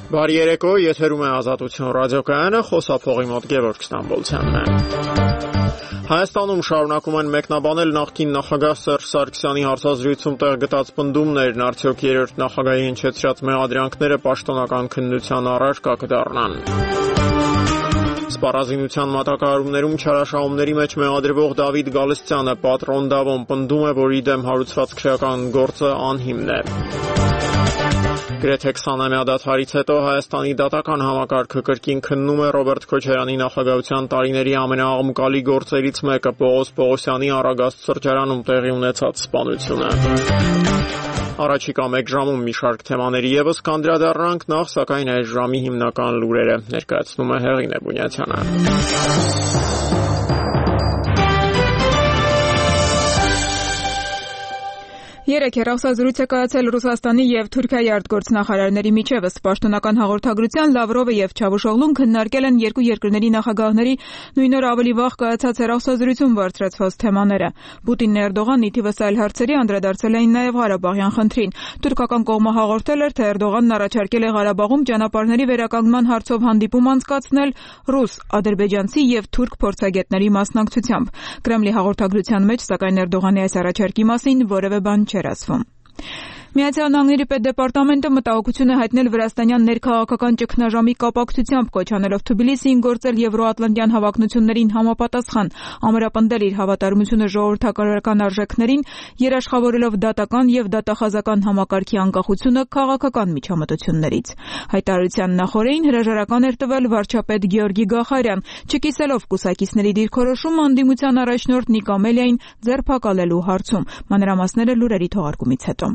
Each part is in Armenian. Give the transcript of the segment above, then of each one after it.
Բարի երեկո, եթերում է Ազատություն ռադիոկայանը, խոսափողի մոտ Գևորգ Ստամբոլցյանն է։ Հայաստանում շարունակում են մեկնաբանել նախկին նախագահ Սերժ Սարգսյանի հարցազրույցում տեղ գտած պնդումներն, արդյոք երրորդ նախագահի հնչեցրած մեղադրանքները պաշտոնական քննության առարկա կդառնան։ Սպառազինության մատակարարումներում չարաշահումների մեջ մեղադրվող Դավիթ Գալստյանը պատրոն Դավոն պնդում է, որ իր դեմ հարուցված քրեական գործը անհիմն է։ Գրեթե 20-ամյա դադարից հետո Հայաստանի դատական համակարգը կրկին քննում է Ռոբերտ Քոչարյանի նախագահության տարիների ամենաաղմկալի գործերից մեկը Պողոս Պողոսյանի Արագաստ սրճարանում տեղի ունեցած սպանությունը։ Առաջիկա 1 ժամում մի շարք թեմաների ևս կանդրադառնանք, նախ սակայն այս ժամի հիմնական լուրերը ներկայացնում է Հեղինե Բունյացյանը։ 3 հեռախոսազրույց է կայացել Ռուսաստանի և Թուրքիայի արտգործնախարարների միջևս։ Պաշտոնական հաղորդագրության Լավրովը և Չավուշօղլուն քննարկել են երկու երկրների նախագահների նույն օր ավելի վաղ կայացած հեռախոսազրույցում բարձրացված թեմաները։ Պուտինն Էրդողանն ի թիվս այլ հարցերի անդրադարձել էին նաև Ղարաբաղյան խնդրին։ Թուրքական կողմը հաղորդել էր, թե Էրդողանն առաջարկել է Ղարաբաղում ճանապարհների վերականգնման հարցով հանդիպում անցկացնել ռուս, ադրբեջանցի և թուրք փորձագետների մասնակցությամբ։ Կրեմլի հաղորդագրության մեջ, սակայն Էրդողանի այս առաջարկի մասին որևէ բան չէր ասվում։ Միացյալ Նահանգների պետդեպարտամենտը մտահոգություն է հայտնել վրաստանյան ներքաղաքական ճգնաժամի կապակցությամբ, կոչ անելով Թբիլիսիին գործել եվրոատլանտյան հավակնություններին համապատասխան, ամրապնդել իր հավատարմությունը ժողովրդական արժեքներին, երաշխավորելով դատական և դատախազական համակարգի անկախությունը քաղաքական միջամտություններից։ Հայտարարության նախօրեին հրաժարական էր տվել վարչապետ Գեորգի Գախարյան, չկիսելով կուսակիցների դիրքորոշումը ընդդիմության առաջնորդ Նիկ Ամելիային ձերբակալելու հարցում։ Մանրամասները լուրերի թողարկումից հետո։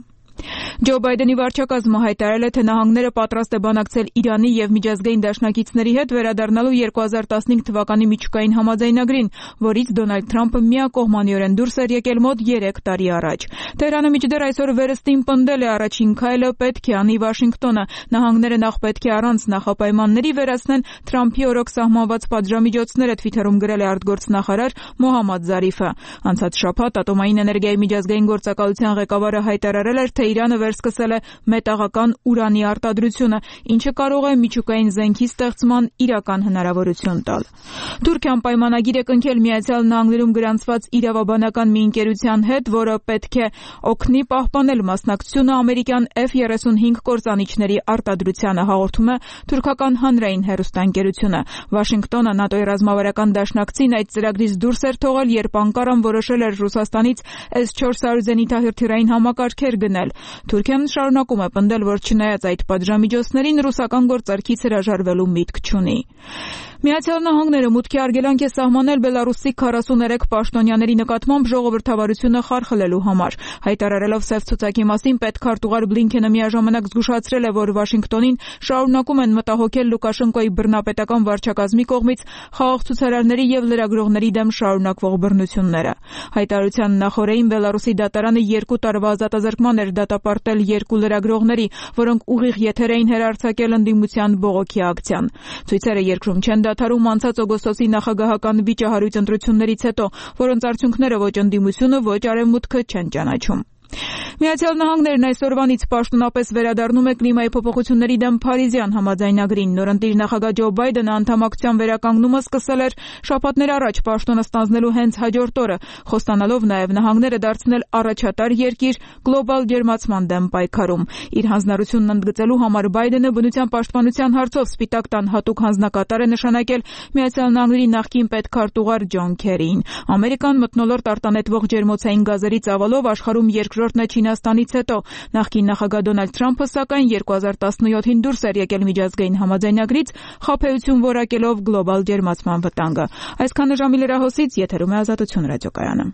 Ջո Բայդենի վարչակազմը հայտարարել է, թե նահանգները պատրաստ է բանակցել Իրանի և միջազգային դաշնակիցների հետ վերադառնալու 2015 թվականի միջուկային համաձայնագրին, որից Դոնալդ Թրամփը միակողմանիորեն դուրս էր եկել մոտ 3 տարի առաջ։ Թեհրանը մինչդեռ այսօր վերստին պնդել է, առաջին քայլը պետք է անի Վաշինգտոնը։ Նահանգները նախ պետք է առանց նախապայմանների վերացնեն Թրամփի օրոք սահմանված պատժամիջոցները, Թվիթերում գրել է արտգործնախարար Մոհամմադ Զարիֆը։ Անցած շաբաթ Ատոմային էներգիայի միջազգային գործակալության ղեկավարը հայտարարել էր, թե Իրանը վերսկսել է մետաղական ուրանի արտադրությունը, ինչը կարող է միջուկային զենքի ստեղծման իրական հնարավորություն տալ։ Թուրքիան պայմանագիր է կնքել Միացյալ Նահանգներում գրանցված իրավաբանական մի ընկերության հետ, որը պետք է օգնի պահպանել մասնակցությունը ամերիկյան F-35 կործանիչների արտադրությանը, հաղորդում է թուրքական հանրային հեռուստաընկերությունը։ Վաշինգտոնը ՆԱՏՕ-ի ռազմավարական դաշնակցին այդ ծրագրից դուրս էր թողել, երբ Անկարան որոշել էր Ռուսաստանից S-400 զենիթահրթիռային համակարգեր գնել։ Թուրքիան շարունակում է պնդել, որ չնայած այդ պատժամիջոցներին ռուսական գործարքից հրաժարվելու միտք չունի։ Միացյալ Նահանգները մուտքի արգելանք է սահմանել Բելարուսի 43 պաշտոնյաների նկատմամբ ժողովրդավարությունը խարխլելու համար։ Հայտարարելով սև ցուցակի մասին, պետքարտուղար Բլինքենը միաժամանակ զգուշացրել է, որ Վաշինգտոնին շարունակում են մտահոգել Լուկաշենկոյի բռնապետական վարչակազմի կողմից խաղաղ ցուցարարների և լրագրողների դեմ շարունակվող բռնությունները։ Հայտարարության նախօրեին Բելարուսի դատարանը 2 տարվա ազատազրկման էր դատապարտել 2 լրագրողների, որոնք ուղիղ եթեր էին հեռարձակել ընդդիմության բողոքի ակցիան։ Ցույցերը երկրում չեն դադարում անցած օգոստոսի նախագահական վիճահարույց ընտրություններից հետո, որոնց արդյունքները ոչ ընդդիմությունը, ոչ արևմուտքը չեն ճանաչում։ Միացյալ Նահանգներն այսօրվանից պաշտոնապես վերադառնում է կլիմայի փոփոխությունների դեմ Փարիզյան համաձայնագրին։ Նորընտիր նախագահ Ջո Բայդենը անդամակցության վերականգնումը սկսել էր շաբաթներ առաջ պաշտոնը ստանձնելու հենց հաջորդ օրը, խոստանալով նաև նահանգները դարձնել առաջատար երկիր գլոբալ ջերմացման դեմ պայքարում։ Իր հանձնառությունն ընդգծելու համար Բայդենը բնության պաշտպանության հարցով Սպիտակ տան հատուկ հանձնակատար է նշանակել Միացյալ Նահանգների նախկին պետքարտուղար Ջոն Քերիին։ Ամերիկան մթնոլորտ արտանետվող ջերմոցային գազերի ծավալով աշխարհում երկրորդն է Չինաստանից հետո։ Նախկին նախագահ Դոնալդ Թրամփը սակայն 2017-ին դուրս էր եկել միջազգային համաձայնագրից, խաբեություն որակելով գլոբալ ջերմացման վտանգը։ Այսքանը ժամի լրահոսից եթերում է Ազատություն ռադիոկայանը։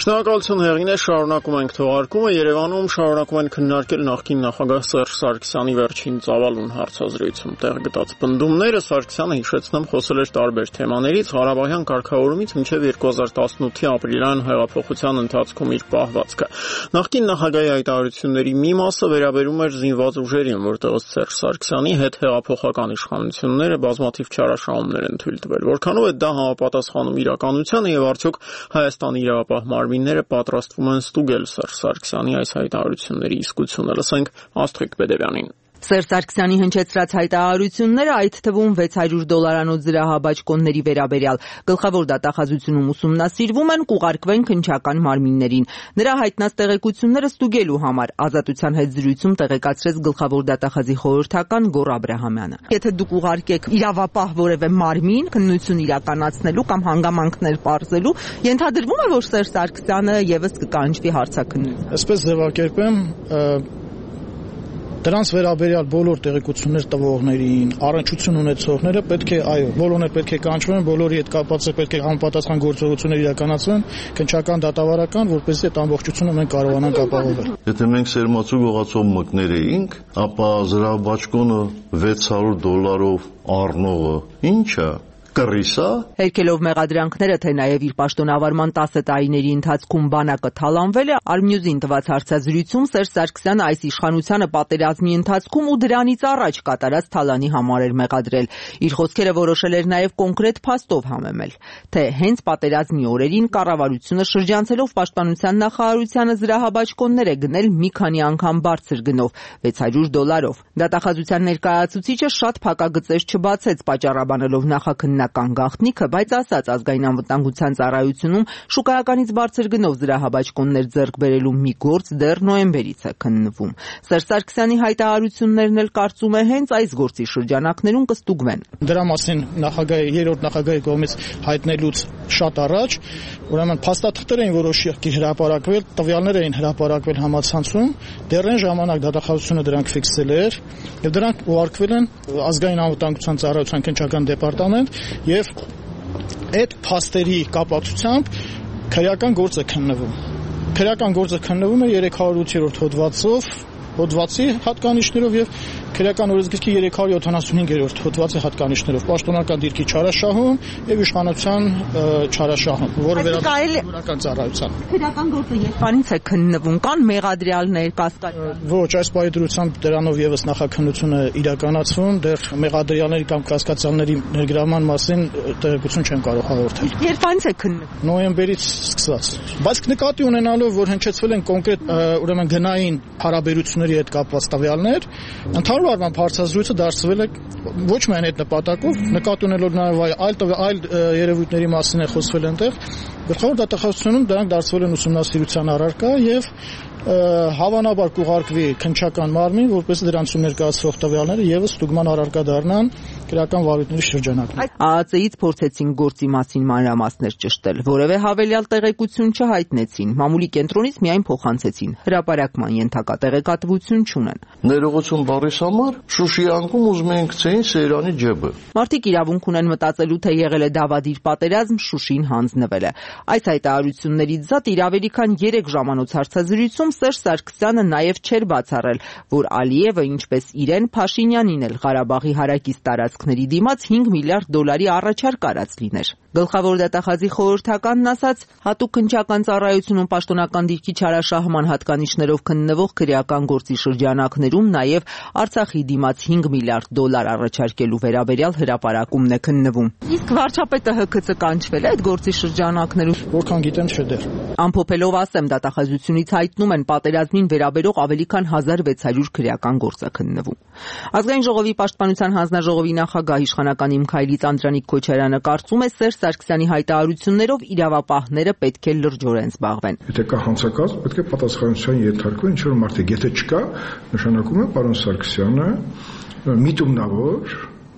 Շնորհակալություն Հեղինե, շարունակում ենք թողարկումը։ Երևանում շարունակում են քննարկել նախկին նախագահ Սերժ Սարգսյանի վերջին ծավալուն հարցազրույցում տեղ գտած պնդումները։ Սարգսյանը, հիշեցնեմ, խոսել էր տարբեր թեմաներից, Ղարաբաղյան կարգավորումից մինչև 2018-ի ապրիլյան հեղափոխության ընթացքում իր պահվածքը։ Նախկին նախագահի հայտարարությունների մի մասը վերաբերում էր զինված ուժերին, որտեղ ըստ Սերժ Սարգսյանի հետ հեղափոխական իշխանությունները բազմաթիվ չարաշահումներ են թույլ տվել։ Որքանով է դա համապատասխանում իրականությանը եւ արդյոք Հայաստանի իրավապահ մարմինները պատրաստվում են ստուգել Սերժ Սարգսյանի այս հայտարարությունների իսկությունը։ Լսենք Աստղիկ Բեդևյանին։ Սերժ Սարգսյանի հնչեցրած հայտարարությունները, այդ թվում $600 զրահաբաճկոնների վերաբերյալ գլխավոր դատախազությունում ուսումնասիրվում են, կուղարկվեն քննչական մարմիններին։ Նրա հայտնած տեղեկությունները ստուգելու համար Ազատության հետ զրույցում տեղեկացրեց գլխավոր դատախազի խորհրդական Գոռ Աբրահամյանը։ Եթե դուք ուղարկեք իրավապահ որևէ մարմին քննություն իրականացնելու կամ հանգամանքներ պարզելու, ենթադրվում է, որ Սերժ Սարգսյանը եւս կկանչվի հարցաքննություն։ Այսպես ձևակերպեմ, դրանց վերաբերյալ բոլոր տեղեկություններ տվողներին, առնչություն ունեցողները պետք է, բոլորն էլ պետք է կանչվեն, բոլորի հետ կապված պետք է համապատասխան գործողություններ իրականացվեն, քննչական դատավարական, որպեսզի այդ ամբողջությունը մենք կարողանանք ապահովել։ Եթե մենք սերմացու գողացող մկներ էինք, ապա զրահաբաճկոնը $600 առնողը ի՞նչ է։ Կռիսա։ Հերքելով մեղադրանքները, թե նաև իր պաշտոնավարման 10 տարիների ընթացքում բանակը թալանվել է, Արմյուզին տված հարցազրույցում Սերժ Սարգսյանը այս իշխանությանը պատերազմի ընթացքում ու դրանից առաջ կատարած թալանի համար էր մեղադրել։ Իր խոսքերը որոշել էր նաև կոնկրետ փաստով համեմել, թե հենց պատերազմի օրերին կառավարությունը շրջանցելով պաշտպանության նախարարությանը զրահաբաճկոններ է գնել մի քանի անգամ բարձր գնով $600։ Դատախազության ներկայացուցիչը շատ փակագծեր չբացեց, պատճառաբանելով նախաքննական գաղտնիքը, բայց ասաց ազգային անվտանգության ծառայությունում շուկայականից բարձր գնով զրահաբաճկոններ ձեռք բերելու մի գործ դեռ նոյեմբերից է քննվում։ Սերժ Սարգսյանի հայտարարություններն էլ կարծում է հենց այս գործի շրջանակներում կստուգվեն։ Դրա մասին երրորդ նախագահի կողմից հայտնելուց շատ առաջ, ուրեմն փաստաթղթեր էին որոշակի հրապարակվել, տվյալներ էին հրապարակվել համացանցում, դեռ այն ժամանակ դատախազությունը դրանք ֆիքսել էր եւ դրանք ուղարկվել են ազգային անվտանգության ծառայության քննչական դեպարտամենտ եւ այդ փաստերի կապակցությամբ քրեական գործ է քննվում։ Քրեական գործը քննվում է 308-րդ հոդվածի հատկանիշներով եւ քրեական օրենսգրքի 375-րդ հոդվածի հատկանիշներով պաշտոնական դիրքի չարաշահում եւ իշխանության չարաշահում, որը վերաբերում է ծառայության։ Քրեական գործը երբանից է քննվում, կան մեղադրյալներ, կասկածներ։ Ոչ, այս պայդրությամբ դրանով եւս նախաքննությունը իրականացվում, դեռ մեղադրյալների կամ կասկածյալների ներգրավման մասին տեղեկություն չեմ կարող հաղորդել։ Երբանից է քննվում։ Նոյեմբերից սկսված։ Բայց նկատի ունենալով, որ հնչեցվել են կոնկրետ ուրեմն գնային հարաբերությունների հետ կապված տվյալներ, ընդհանուր առմամբ հարցազրույցը դարձվել է ոչ միայն այդ նպատակով, նկատի ունելով նաև այլ երևույթների մասին է խոսվել այնտեղ, գլխավոր դատախազությունում դրանք դարձվել են ուսումնասիրության առարկա եւ հավանաբար կուղարկվի քննչական մարմին, որպես դրանցում ներկայացվող տվյալները եւս ստուգման առարկա դառնան քրեական վարույթների շրջանակում։ ԱԱԾ-ից փորձեցին գործի մասին մանրամասներ ճշտել, որևէ հավելյալ տեղեկություն չհայտնեցին, մամուլի կենտրոնից միայն փոխանցեցին, հրապարակման ենթակա տեղեկատվություն չունեն։ Ներողություն բառիս համար Շուշի անկում ուզում են գցեին Սեյրանի ջեբը։ Մարդիկ իրավունք ունեն մտածելու, թե եղել է դավադիր պատերազմ, Շուշին հանձնվել է։ Այս հայտարարություններից զատ իր ավելի քան 3 ժամանոց հարցազրույցում Սերժ Սարգսյանը նաև չէր բացառել, որ Ալիևը, ինչպես իրեն, Փաշինյանին էլ Ղարաբաղի հարակից տարածքների դիմաց $5 միլիարդ առաջարկ արած լիներ։ Գլխավոր դատախազի խորհրդականն ասաց, հատուկ քննչական ծառայությունում պաշտոնական դիրքի չարաշահման հատկանիշներով քննվող քրեական գործի շրջանակներում նաև Արցախի դիմաց $5 միլիարդ առաջարկելու վերաբերյալ հրապարակումն է քննվում։ Իսկ վարչապետը ՀՔՑ կանչվել է այդ գործի շրջանակներում։ Որքան գիտեմ, չէ դեռ։ Ամփոփելով ասեմ, դատախազությունից հայտնում են պատերազմին վերաբերող ավելի քան 1600 քրեական գործ է քննվում։ Ազգային ժողովի պաշտպանության հանձնաժողովի նախագահ իշխանական Իմ Քայլից Անդրանիկ Քոչարյանը կարծում է Սերժ Սարգսյանի հայտարարություններով իրավապահները պետք է լրջորեն զբաղվեն։ Եթե կա հանցակազմ, պետք է պատասխանատվության ենթարկվեն, ինչ որ մարդիկ, եթե չկա, նշանակում է պարոն Սարգսյանը միտումնավոր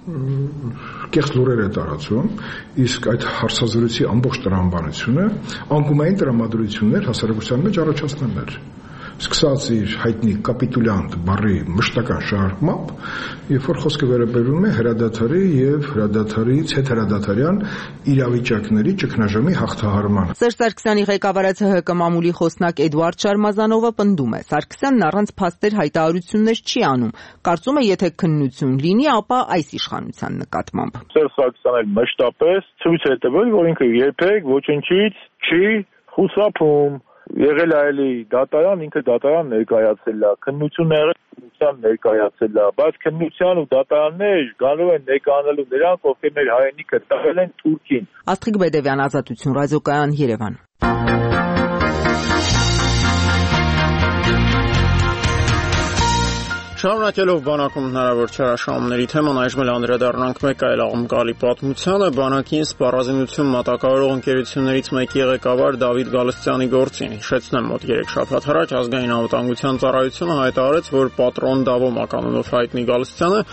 կեղծ լուրեր է տարածում, իսկ այդ հարցազրույցի ամբողջ տրամաբանությունը անկումային տրամադրություններ հասարակության մեջ առաջացնել էր։ սկսած իր հայտնի կապիտուլյանտ բառի մշտական շարժմամբ, երբ որ խոսքը վերաբերում է հրադադարի եւ հրադադարից հետհրադադարյան իրավիճակների ճգնաժամի հաղթահարմանը։ Սերժ Սարգսյանի ղեկավարած ՀՀԿ մամուլի խոսնակ Էդուարդ Շարմազանովը պնդում է, Սարգսյանն առանց փաստեր հայտարարություններ չի անում։ Կարծում է, եթե քննություն լինի, ապա այս իշխանության նկատմամբ։ Սերժ Սարգսյանն մշտապես ցույց է տվել, որ ինքը երբեք ոչնչից չի խուսափում։ Եղել այլի դատարան, ինքը դատարան ներկայացել է, քննությունը եղել քննության ներկայացել է, բայց քննության ու դատարաններ գալու են ներկայանալու նրանք, ովքեր մեր հայրենիքը տվել են Թուրքին։ Աստղիկ Բեդևյան, Ազատություն ռադիոկայան, Երևան։ Շարունակելով բանակում հնարավոր չարաշահումների թեման, այժմ անդրադառնանք մեկ այլ աղմկալի պատմությանը։ Բանակին սպառազինություն մատակարարող ընկերություններից մեկի ղեկավար Դավիթ Գալստյանի գործին։ Հիշեցնեմ, մոտ 3 շաբաթ առաջ Ազգային անվտանգության ծառայությունը հայտարարեց, որ պատրոն Դավո մականունով հայտնի Գալստյանը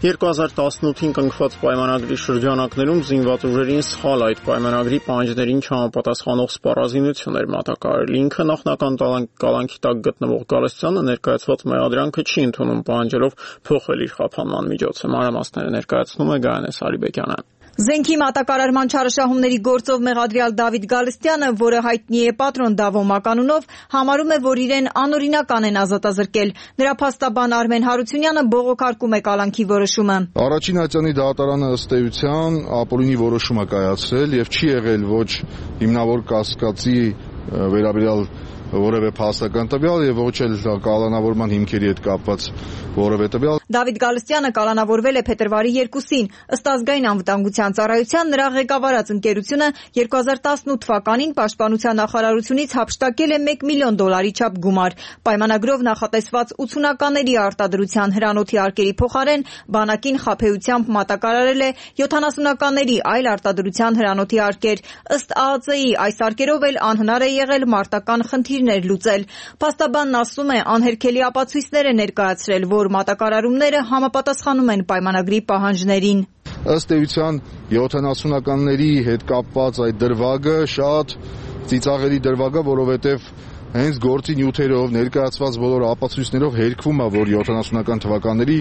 2018-ին կնքված պայմանագրի շրջանակներում զինված ուժերին սխալ այդ պայմանագրի պահանջներին չհամապատասխանող սպառազինություն էր մատակարարել։ Ինքը նախնական կալանքի տակ գտնվող Գալստյանը ներկայացված մեղադրանքը չի ընդունում, պահանջելով փոխել իր խափանման միջոցը։ Մանրամասները ներկայացնում է Գայանե Սարիբեկյանը։ Զենքի մատակարարման չարաշահումների գործով մեղադրյալ Դավիթ Գալստյանը, որը հայտնի է պատրոն Դավո մականունով, համարում է, որ իրեն անօրինական են ազատազրկել։ Նրա փաստաբան Արմեն Հարությունյանը բողոքարկում է կալանքի որոշումը։ Առաջին ատյանի դատարանը ըստ էության ապօրինի որոշում է կայացրել եւ չի եղել ոչ հիմնավոր կասկածի վերաբերյալ որևէ փաստական տվյալ եւ ոչ էլ կալանավորման հիմքերի հետ կապված որևէ տվյալ։ Դավիթ Գալստյանը կալանավորվել է փետրվարի 2-ին։ Ըստ Ազգային անվտանգության ծառայության նրա ղեկավարած ընկերությունը 2018 թվականին Պաշտպանության նախարարությունից հափշտակել է $1 միլիոն չափ գումար։ Պայմանագրով նախատեսված 80-ականների արտադրության հրանոթի արկերի փոխարեն բանակին խաբեությամբ մատակարարել է 70-ականների այլ արտադրության հրանոթի արկեր։ Ըստ ԱԱԾ-ի այս արկերով էլ անհնար է եղել մարտական խնդիրներ լուծել։ Փաստաբանն ասում է, անհերքելի ապացույցներ է ներկայացրել, որ մատակարարումները համապատասխանում են պայմանագրի պահանջներին։ Ըստ էության 70-ականների հետ կապված այդ դրվագը շատ ծիծաղելի դրվագ է, որովհետև հենց գործի նյութերով ներկայացված բոլոր ապացույցներով հերքվում է, որ 70-ական թվականների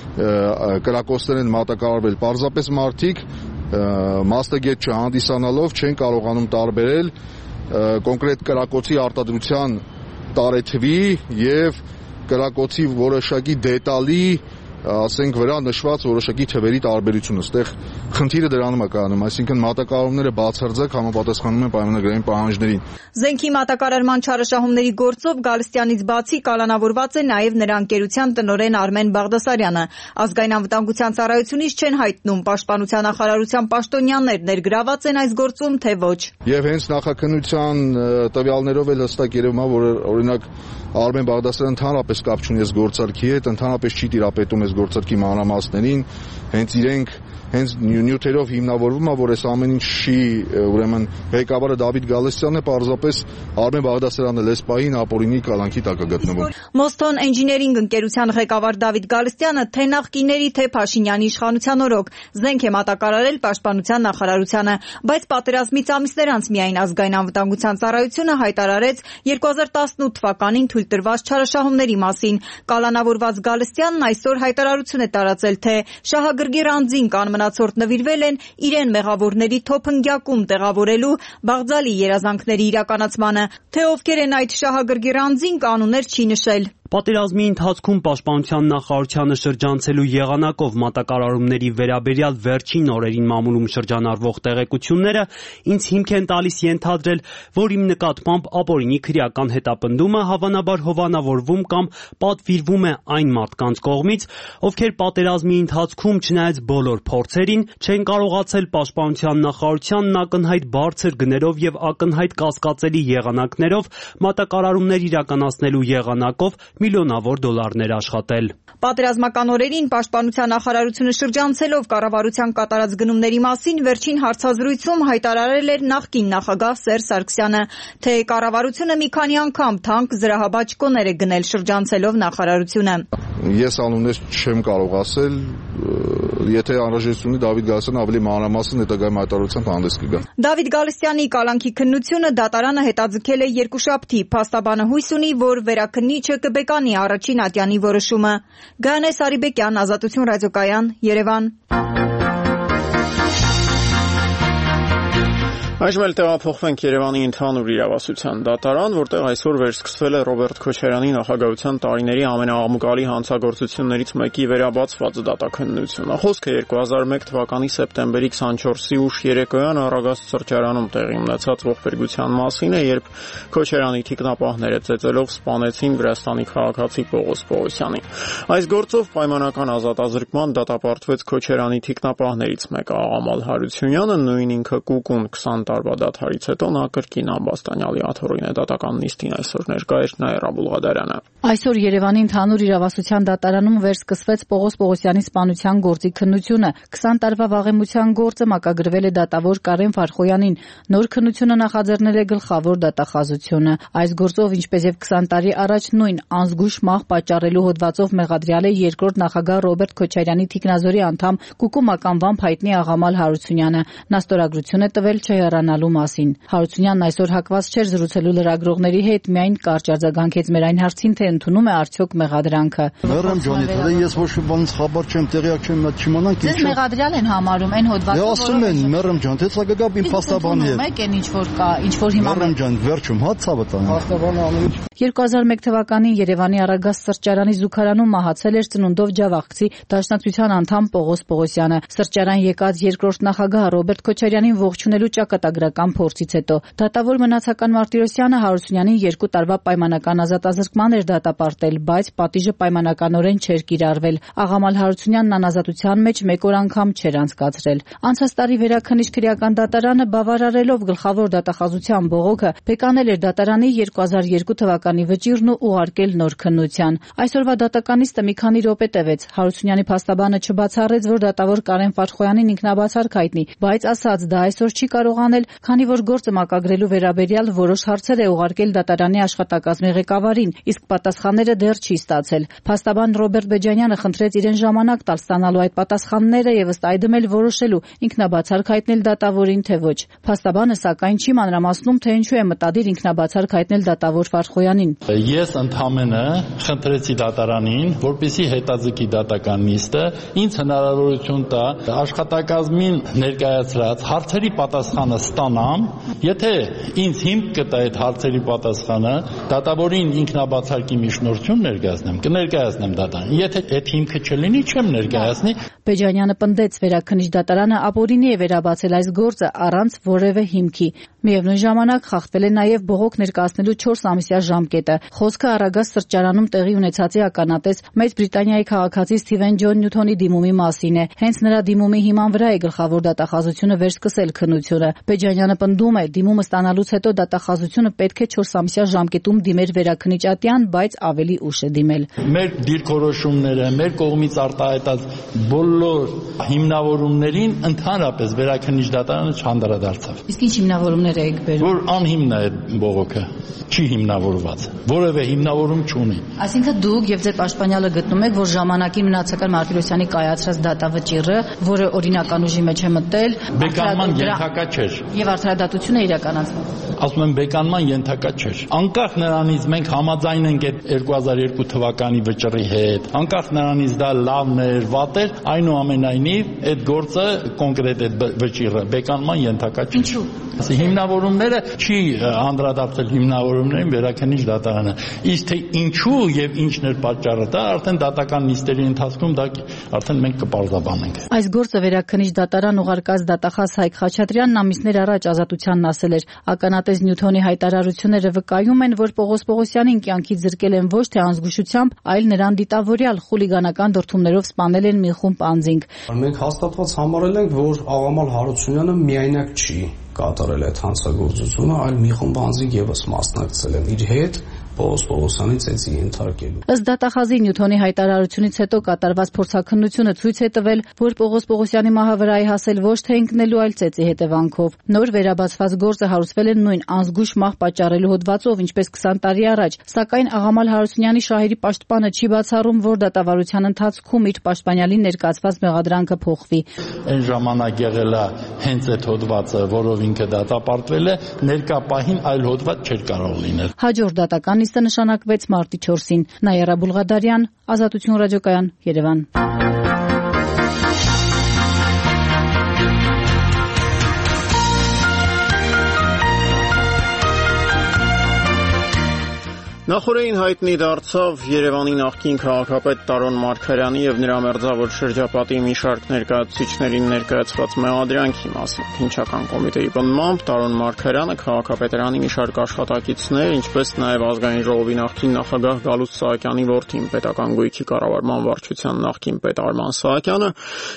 կրակոցներ են մատակարարվել։ Պարզապես մարդիկ մասնագետ չհանդիսանալով չեն կարողանում տարբերել կոնկրետ կրակոցի արտադրության տարեթվի եւ կրակոցի որոշակի դետալի, ասենք, վրա նշված որոշակի թվերի տարբերությունը։ Այստեղ խնդիրը դրանում է կայանում, այսինքն մատակարարումները բացարձակ համապատասխանում են պայմանագրային պահանջներին։ Զենքի մատակարարման չարաշահումների գործով Գալստյանից բացի կալանավորված է նաև նրա ընկերության տնօրեն Արմեն Բաղդասարյանը։ Ազգային անվտանգության ծառայությունից չեն հայտնում պաշտպանության նախարարության պաշտոնյաներ ներգրաված են այս գործում, թե ոչ։ Եվ հենց նախաքննության տվյալներով էլ հստակ երևում է, որ օրինակ Արմեն Բաղդասարյանը ընդհանրապես կապ չունի այս գործարքի հետ, ընդհանրապես չի տիրապետում այս գործարքի մանրամասներին, հենց իրենք հենց նյութերով հիմնավորվում է, որ այս ամեն ինչի ուրեմն ղեկավարը Դավիթ Գալստյանն է, պարզապես Արմեն Բաղդասարյանը լեսպային ապօրինի կալանքի տակ է գտնվում։ Մոստոն Engineering ընկերության ղեկավար Դավիթ Գալստյանը թե նախկիների, թե Փաշինյանի իշխանության օրոք զենք է մատակարարել պաշտպանության նախարարությանը, բայց պատերազմից ամիսներ անց միայն Ազգային անվտանգության ծառայությունը հայտարարեց 2018 թվականին թույլ տրված չարաշահումների մասին։ Կալանավորված Գալստյանն այսօր հայտարարություն է տարածել, թե շահագրգիռ անձինք անմնացորդ նվիրվել են իրեն մեղավորների թոփնգյակում տեղավորելու բաղձալի երազանքների իրականացմանը, թե ովքեր են այդ շահագրգիռ անձինք անուններ չի նշել։ Պատերազմի ընթացքում պաշտպանության նախարարությանը շրջանցելու եղանակով մատակարարումների վերաբերյալ վերջին օրերին մամուլում շրջանառվող տեղեկությունները ինձ հիմք են տալիս ենթադրել, որ իմ նկատմամբ ապօրինի քրեական հետապնդումը հավանաբար հովանավորվում կամ պատվիրվում է այն մարդկանց կողմից, ովքեր պատերազմի ընթացքում չնայած բոլոր փորձերին չեն կարողացել պաշտպանության նախարարությանն ակնհայտ բարձր գներով եւ ակնհայտ կասկածելի եղանակներով մատակարարումներ իրականացնելու եղանակով միլիոնավոր դոլարներ աշխատել։ Պատերազմական օրերին պաշտպանության նախարարությունը շրջանցելով կառավարության կատարած գնումների մասին վերջին հարցազրույցում հայտարարել էր նախկին նախագահ Սերժ Սարգսյանը, թե կառավարությունը մի քանի անգամ թանկ զրահաբաճկոներ է գնել շրջանցելով նախարարությունը։ Ես անուններ չեմ կարող ասել, Եթե անհրաժեշտություն ունի Դավիթ Գալստյանը ավելի մանրամասն հետագայում հայտարարությամբ հանդես կգա։ Դավիթ Գալստյանի կալանքի քննությունը դատարանը հետաձգել է երկուշաբթի։ Փաստաբանը հույս ունի, որ վերաքննիչը կբեկանի առաջին ատյանի որոշումը։ Գայանե Սարիբեկյան, Ազատություն ռադիոկայան, Երևան։ Այժմ էլ տեղափոխվենք Երևանի ընդհանուր իրավասության դատարան, որտեղ այսօր վերսկսվել է Ռոբերտ Քոչարյանի նախագահության տարիների ամենաաղմկալի հանցագործություններից մեկի վերաբացված դատաքննությունը։ Խոսքը 2001 թվականի սեպտեմբերի 24-ի ուշ երեկոյան Արագաստ սրճարանում տեղի ունեցած ողբերգության մասին է, երբ Քոչարյանի թիկնապահները ծեծելով սպանեցին Վրաստանի քաղաքացի Պողոս Պողոսյանին։ Այս գործով պայմանական ազատազրկման դատապարտվեց Քոչարյանի թիկնապահներից մեկը Աղամալ Հարությունյանը, նույն ինքը Կուկուն 20 տարվա դադարից հետո նա կրկին ամբաստանյալի աթոռին է դատական նիստին այսօր ներկա էր Նաիրա Բուլղադարյանը։ Այսօր Երևանի ընդհանուր իրավասության դատարանում վերսկսվեց Պողոս Պողոսյանի սպանության գործի քննությունը։ 20 տարվա վաղեմության գործը մակագրվել է դատավոր Կարեն Ֆարխոյանին։ Նոր քննությունը նախաձեռնել է գլխավոր դատախազությունը։ Այս գործով, ինչպես եւ 20 տարի առաջ նույն անզգույշ մահ պատճառելու հոդվածով մեղադրյալ է երկրորդ նախագահ Ռոբերտ Քոչարյանի թիկնազորի անդամ Կուկու մականվամբ հայտնի Աղամալ Հարությունյանը։ Նա ստորագրություն է տվել չհեռանալու մասին։ Հարությունյանն այսօր հակված չէր զրուցելու լրագրողների հետ, միայն կարճ արձագանքեց մեր այն հարցին, թե ընդունում է արդյոք մեղադրանքը։ Մեռեմ ջանի, թե ես ոչ մի բանից խաբար չեմ, տեղյակ չեմ, չիմանանք ինչ։ Ձեզ մեղադրյալ են համարում այն հոդվածով, որ ասում են մեռեմ ջան, թե սա գա իմ փաստաբանի հետ։ Մեկ են ինչ որ կա, ինչ որ հիմա մեռեմ ջան, վերջում հա ցավը տան։ Փաստաբանը անում 2001 թվականին Երևանի Արագաստ սրճարանի զուգարանում մահացել էր ծնունդով ջավախցի Դաշնակցության անդամ Պողոս Պողոսյանը։ Սրճարան եկած երկրորդ նախագահ Ռոբերտ Քոչարյանին ողջունելու ճակատագրական փորձից հետո դատավոր Մնացական Մարտիրոսյանը Հարությունյանին 2 տարվա պայմանական ազատազրկման էր դատապարտել, բայց պատիժը պայմանականորեն չէր կիրառվել։ Աղամալ Հարությունյանն անազատության մեջ 1 օր անգամ չէր անցկացրել։ Անցած տարի վերաքննիչ քրեական դատարանը բավարարելով գլխավոր դատախազության բողոքը բեկանել էր դատարանի 2002 թվականի վճիռն ու ուղարկել նոր քննության։ Այսօրվա դատական նիստը մի քանի րոպե տևեց։ Հարությունյանի փաստաբանը չբացառեց, որ դատավոր Կարեն Ֆարխոյանին ինքնաբացարկ հայտնի, բայց ասաց դա այսօր չի կարող անել, քանի որ գործը մակագրելու վերաբերյալ որոշ հարցեր է ուղարկել դատարանի աշխատակազմի ղեկավարին, իսկ պատասխանները դեռ չի ստացել։ Փաստաբան Ռոբերտ Բեջանյանը խնդրեց իրեն ժամանակ տալ ստանալու այդ պատասխանները եւ ըստ այդմ էլ որոշելու ինքնաբացարկ հայտնել դատավորին թե ոչ։ Փաստաբանը սակայն չի մանրամասնում, թե ինչու է մտադիր ինքնաբացարկ հայտնել դատավոր Ֆարխոյանին։ Ես ընդհանրապես խնդրեցի դատարանին, որպեսզի հետաձգի դատական նիստը, ինձ հնարավորություն տա աշխատակազմին ներկայացրած հարցերի պատասխանը ստանամ, եթե ինձ հիմք կտա այդ հարցերի պատասխանը, դատավորին ինքնաբացարկի միջնորդություն ներկայացնեմ, կներկայացնեմ դատարանին։ Եթե այդ հիմքը չլինի, չեմ ներկայացնի։ Բեջանյանը պնդեց վերաքննիչ դատարանը ապօրինի է վերաբացել այս գործը առանց որևէ հիմքի։ Միևնույն ժամանակ խախտվել է նաև բողոք ներկայացնելու 4 ամսյա ժամկետը։ Խոսքը Արագաստ սրճարանում տեղի ունեցածի ականատես Մեծ Բրիտանիայի քաղաքացի Սթիվեն Ջոն Նյութոնի դիմումի մասին է։ Հենց նրա դիմումի հիման վրա է գլխավոր դատախազությունը վերսկսել քննությունը։ Բեջանյանը պնդում է, դիմումը ստանալուց հետո դատախազությունը պետք է 4 ամսյա ժամկետում դիմեր վերաքննիչ ատյան, բայց ավելի ուշ է դիմել։ Մեր դիրքորոշումները, մեր կողմից արտահայտած բոլոր հիմնավորումներին ընդհանրապես վերաքննիչ դատարանը չանդրադարձավ։ Իսկ ինչ հիմնավորումներ եք բերում։ Որ անհիմն է բողոքը, չի հիմնավորված, որևէ հիմնավորում չունի։ Այսինքն դուք եւ ձեր պաշտպանյալը գտնում եք, որ ժամանակին Մնացական Մարտիրոսյանի կայացրած դատավճիռը, որը օրինական ուժի մեջ է մտել, բեկանման ենթակա չէր։ Եվ արդարադատությունը իրականացվում։ Ասում եմ բեկանման ենթակա չէր։ Անկախ նրանից մենք համաձայն ենք այդ 2002 թվականի վճռի հետ, անկախ նրանից դա լավն էր, վատ էր, այնուամենայնիվ այդ գործը կոնկրետ այդ վճիռը բեկանման ենթակա չէր։ Ինչու՞։ Հիմնավորումները չի անդրադարձել հիմնավորումներին վերաքննիչ դատարանը։ Իսկ թե ինչու եւ ինչն էր պատճառը, դա արդեն դատական նիստերի ընթացքում դա արդեն մենք կպարզաբանենք։ Այս գործը վերաքննիչ դատարան ուղարկած դատախազ Հայկ Խաչատրյանն ամիսներ առաջ Ազատությանն ասել էր. ականատես Նյութոնի հայտարարությունները վկայում են, որ Պողոս Պողոսյանին կյանքից զրկել են ոչ թե անզգուշությամբ, այլ նրան դիտավորյալ խուլիգանական դրդումներով սպանել են մի խումբ անձինք։ Մենք հաստատված համարել ենք, որ Աղամալ Հարությունյանը միայնակ չի կատարել այդ հանցագործությունը, այլ մի խումբ անձինք եւս մասնակցել են իր հետ Պողոս Պողոսյանի ծեծի ենթարկելու։ Ըստ դատախազի Նյութոնի հայտարարությունից հետո կատարված փորձաքննությունը ցույց է տվել, որ Պողոս Պողոսյանի մահը վրայի հասել ոչ թե ընկնելու, այլ ծեծի հետևանքով։ Նոր վերաբացված գործը հարուցվել է նույն անզգույշ մահ պատճառելու հոդվածով, ինչպես 20 տարի առաջ, սակայն Աղամալ Հարությունյանի շահերի պաշտպանը չի բացառում, որ դատավարության ընթացքում իր պաշտպանյալին ներկայացված մեղադրանքը փոխվի։ Այն ժամանակ եղել է հենց այդ հոդվածը, որով ինքը դատապարտվել է, ներկա պահին այլ հոդված չէր կարող լինել։ Հաջորդ դատական նիստը նշանակվեց մարտի 4-ին։ Նաիրա Բուլղադարյան, Ազատություն ռադիոկայան, Երևան։ Նախորդին հայտնի դարձավ Երևանի նախկին քաղաքապետ Տարոն Մարգարյանի եւ նրա մերձավոր շրջապատի մի շարք ներկայացուցիչներին ներկայացված մեղադրանքի մասին։ Քննչական կոմիտեի պնդմամբ Տարոն Մարգարյանը քաղաքապետարանի մի շարք աշխատակիցներ, ինչպես նաեւ ազգային ժողովի նախկին նախագահ Գալուստ Սահակյանի որդին, պետական գույքի կառավարման վարչության նախկին պետ Արման Սահակյանը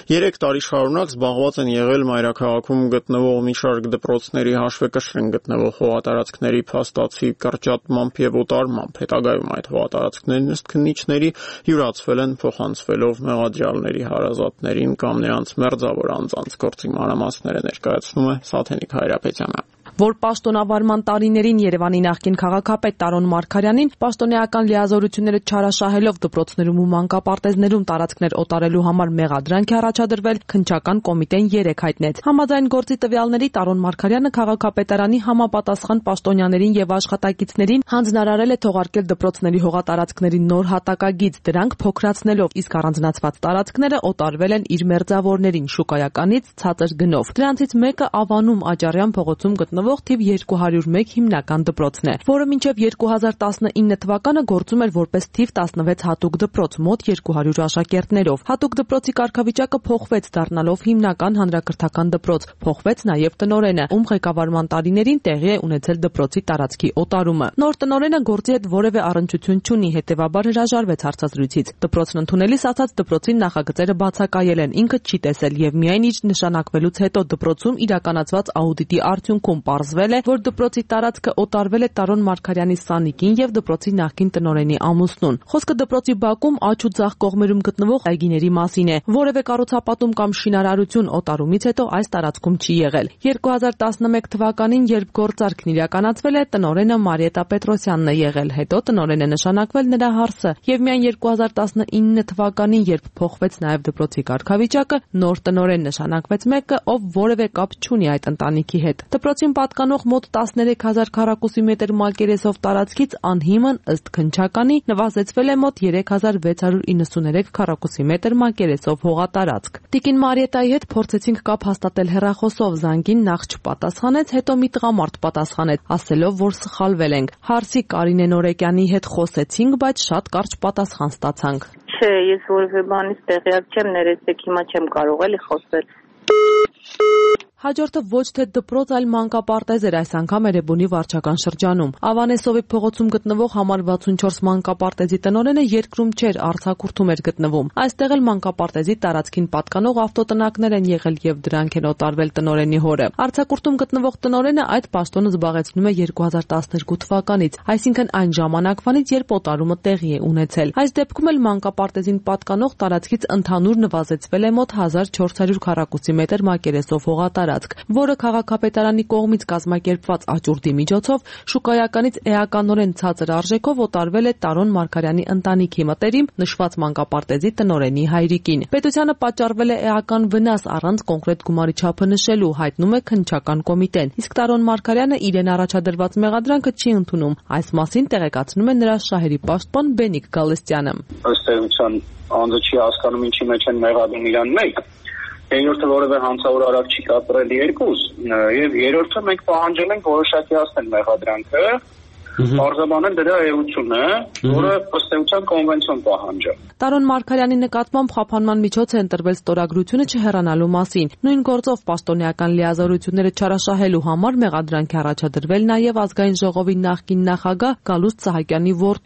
3 տարի շարունակ զբաղված են եղել մայրաքաղաքում գտնվող մի շարք դպրոցների հաշվեկշռին գտնվող հողատարածքների փաստացի կրճատմամբ եւ օտարմամբ։ Հետագայում այդ հողատարածքներն ըստ քննիչների յուրացվել են փոխանցվելով մեղադրյալների հարազատներին կամ նրանց մերձավոր անձանց։ Գործի մանրամասները ներկայացնում է Սաթենիկ Հայրապետյանը։ Որ պաշտոնավարման տարիներին Երևանի նախկին քաղաքապետ Տարոն Մարգարյանին պաշտոնեական լիազորությունները չարաշահելով դպրոցներում ու մանկապարտեզներում տարածքներ օտարելու համար մեղադրանք է առաջադրվել, քննչական կոմիտեն 3 հայտնեց։ Համաձայն գործի տվյալների Տարոն Մարգարյանը քաղաքապետարանի համապատասխան պաշտոնյաներին եւ աշխատակիցներին հանձնարարել է թողարկել դպրոցների հողատարածքների նոր հատակագիծ, դրանք փոքրացնելով, իսկ առանձնացված տարածքները օտարվել են իր մերձավորներին շուկայականից ցածր գնով։ Դրանցից մեկը Ավանում Աճարյան փողոցում գտնվող թիվ 201 հիմնական դպրոցն է, որը մինչև 2019 թվականը գործում էր որպես թիվ 16 հատուկ դպրոց մոտ 200 աշակերտներով։ Հատուկ դպրոցի կարգավիճակը փոխվեց, դառնալով հիմնական հանրակրթական դպրոց։ Փոխվեց նաև տնօրենը, ում ղեկավարման տարիներին տեղի է ունեցել դպրոցի տարածքի օտարումը։ Նոր տնօրենը գործի հետ որևէ առնչություն չունի, հետևաբար հրաժարվեց հարցազրույցից։ Դպրոցն ընդունելիս ասաց դպրոցի նախագծերը բացակայել են, ինքը չի տեսել եւ միայն իր նշանակվելուց հետո դպրոցում իրականացված աուդիտի արդյունքում պարզվել է, որ դպրոցի տարածքը օտարվել է Տարոն Մարգարյանի սանիկին եւ դպրոցի նախկին տնօրենի ամուսնուն։ Խոսքը դպրոցի բակում աջ ու ձախ կողմերում գտնվող այգիների մասին է։ Որևէ կառուցապատում կամ շինարարություն օտարումից հետո այս տարածքում չի եղել։ 2011 թվականին, երբ գործարքն իրականացվել է, տնօրենը Մարիետա Պետրոսյանն է եղել, հետո տնօրեն է նշանակվել նրա հարսը եւ միայն 2019 թվականին, երբ փոխվեց նաեւ դպրոցի կարգավիճակը, նոր տնօրեն նշանակվեց մեկը, ով որևէ կապ չունի այդ ընտանիքի հետ։ Դպրոցին պատկանող մոտ 13000 քառակուսի մետր մակերեսով տարածքից անհիմն ըստ քննչականի նվազեցվել է մոտ 3693 քառակուսի մետր մակերեսով հողատարածք։ Տիկին Մարիետայի հետ փորձեցինք կապ հաստատել հեռախոսով, զանգին նախ չպատասխանեց, հետո մի տղամարդ պատասխանեց, ասելով, որ սխալվել ենք։ Հարսի Կարինե Նորեկյանի հետ խոսեցինք, բայց շատ կարճ պատասխան ստացանք։ Չէ, ես որևէ բանից տեղյակ չեմ, ներեցեք, հիմա չեմ կարող էլի խոսել։ Հաջորդը ոչ թե դպրոց, այլ մանկապարտեզ էր այս անգամ Էրեբունի վարչական շրջանում։ Ավանեսովի փողոցում գտնվող համար 64 մանկապարտեզի տնօրենը երկրում չէր, արձակուրդում էր գտնվում։ Այստեղ էլ մանկապարտեզի տարածքին պատկանող ավտոտնակներ են եղել եւ դրանք են օտարվել տնօրենի հորը։ Արձակուրդում գտնվող տնօրենը այդ պաշտոնը զբաղեցնում է 2012 թվականից, այսինքն այն ժամանակվանից, երբ օտարումը տեղի է ունեցել։ Այս դեպքում էլ մանկապարտեզին պատկանող տարածքից ընդհանուր նվազեցվել է մոտ 1400 քառակուսի մետր մակերեսով հողատարածք, որը քաղաքապետարանի կողմից կազմակերպված աճուրդի միջոցով շուկայականից էականորեն ցածր արժեքով օտարվել է Տարոն Մարգարյանի ընտանիքի մտերիմ նշված մանկապարտեզի տնօրենի հայրիկին։ Պետությանը պատճառվել է էական վնաս առանց կոնկրետ գումարի չափը նշելու, հայտնում է քննչական կոմիտեն, իսկ Տարոն Մարգարյանը իրեն առաջադրված մեղադրանքը չի ընդունում։ Այս մասին տեղեկացնում է նրա շահերի պաշտպան Բենիկ Գալստյանը։ Ըստ էության անձը չի հասկանում ինչի մեջ են մեղադրում իրան մեկ։ Երրորդը որևէ հանցավոր արարք չի կատարել երկուս, եւ երրորդը մենք պահանջել ենք որոշակի հասնել մեղադրանքը, արձաբանել դրա էությունը, որը ըստ էության կոնվենցիոն պահանջ է։ Տարոն Մարգարյանի նկատմամբ խափանման միջոց է ընտրվել ստորագրությունը չհեռանալու մասին։ Նույն գործով պաշտոնեական լիազորությունները չարաշահելու համար մեղադրանք է առաջադրվել նաև ազգային ժողովի նախկին նախագահ Գալուստ Սահակյանի որդուն,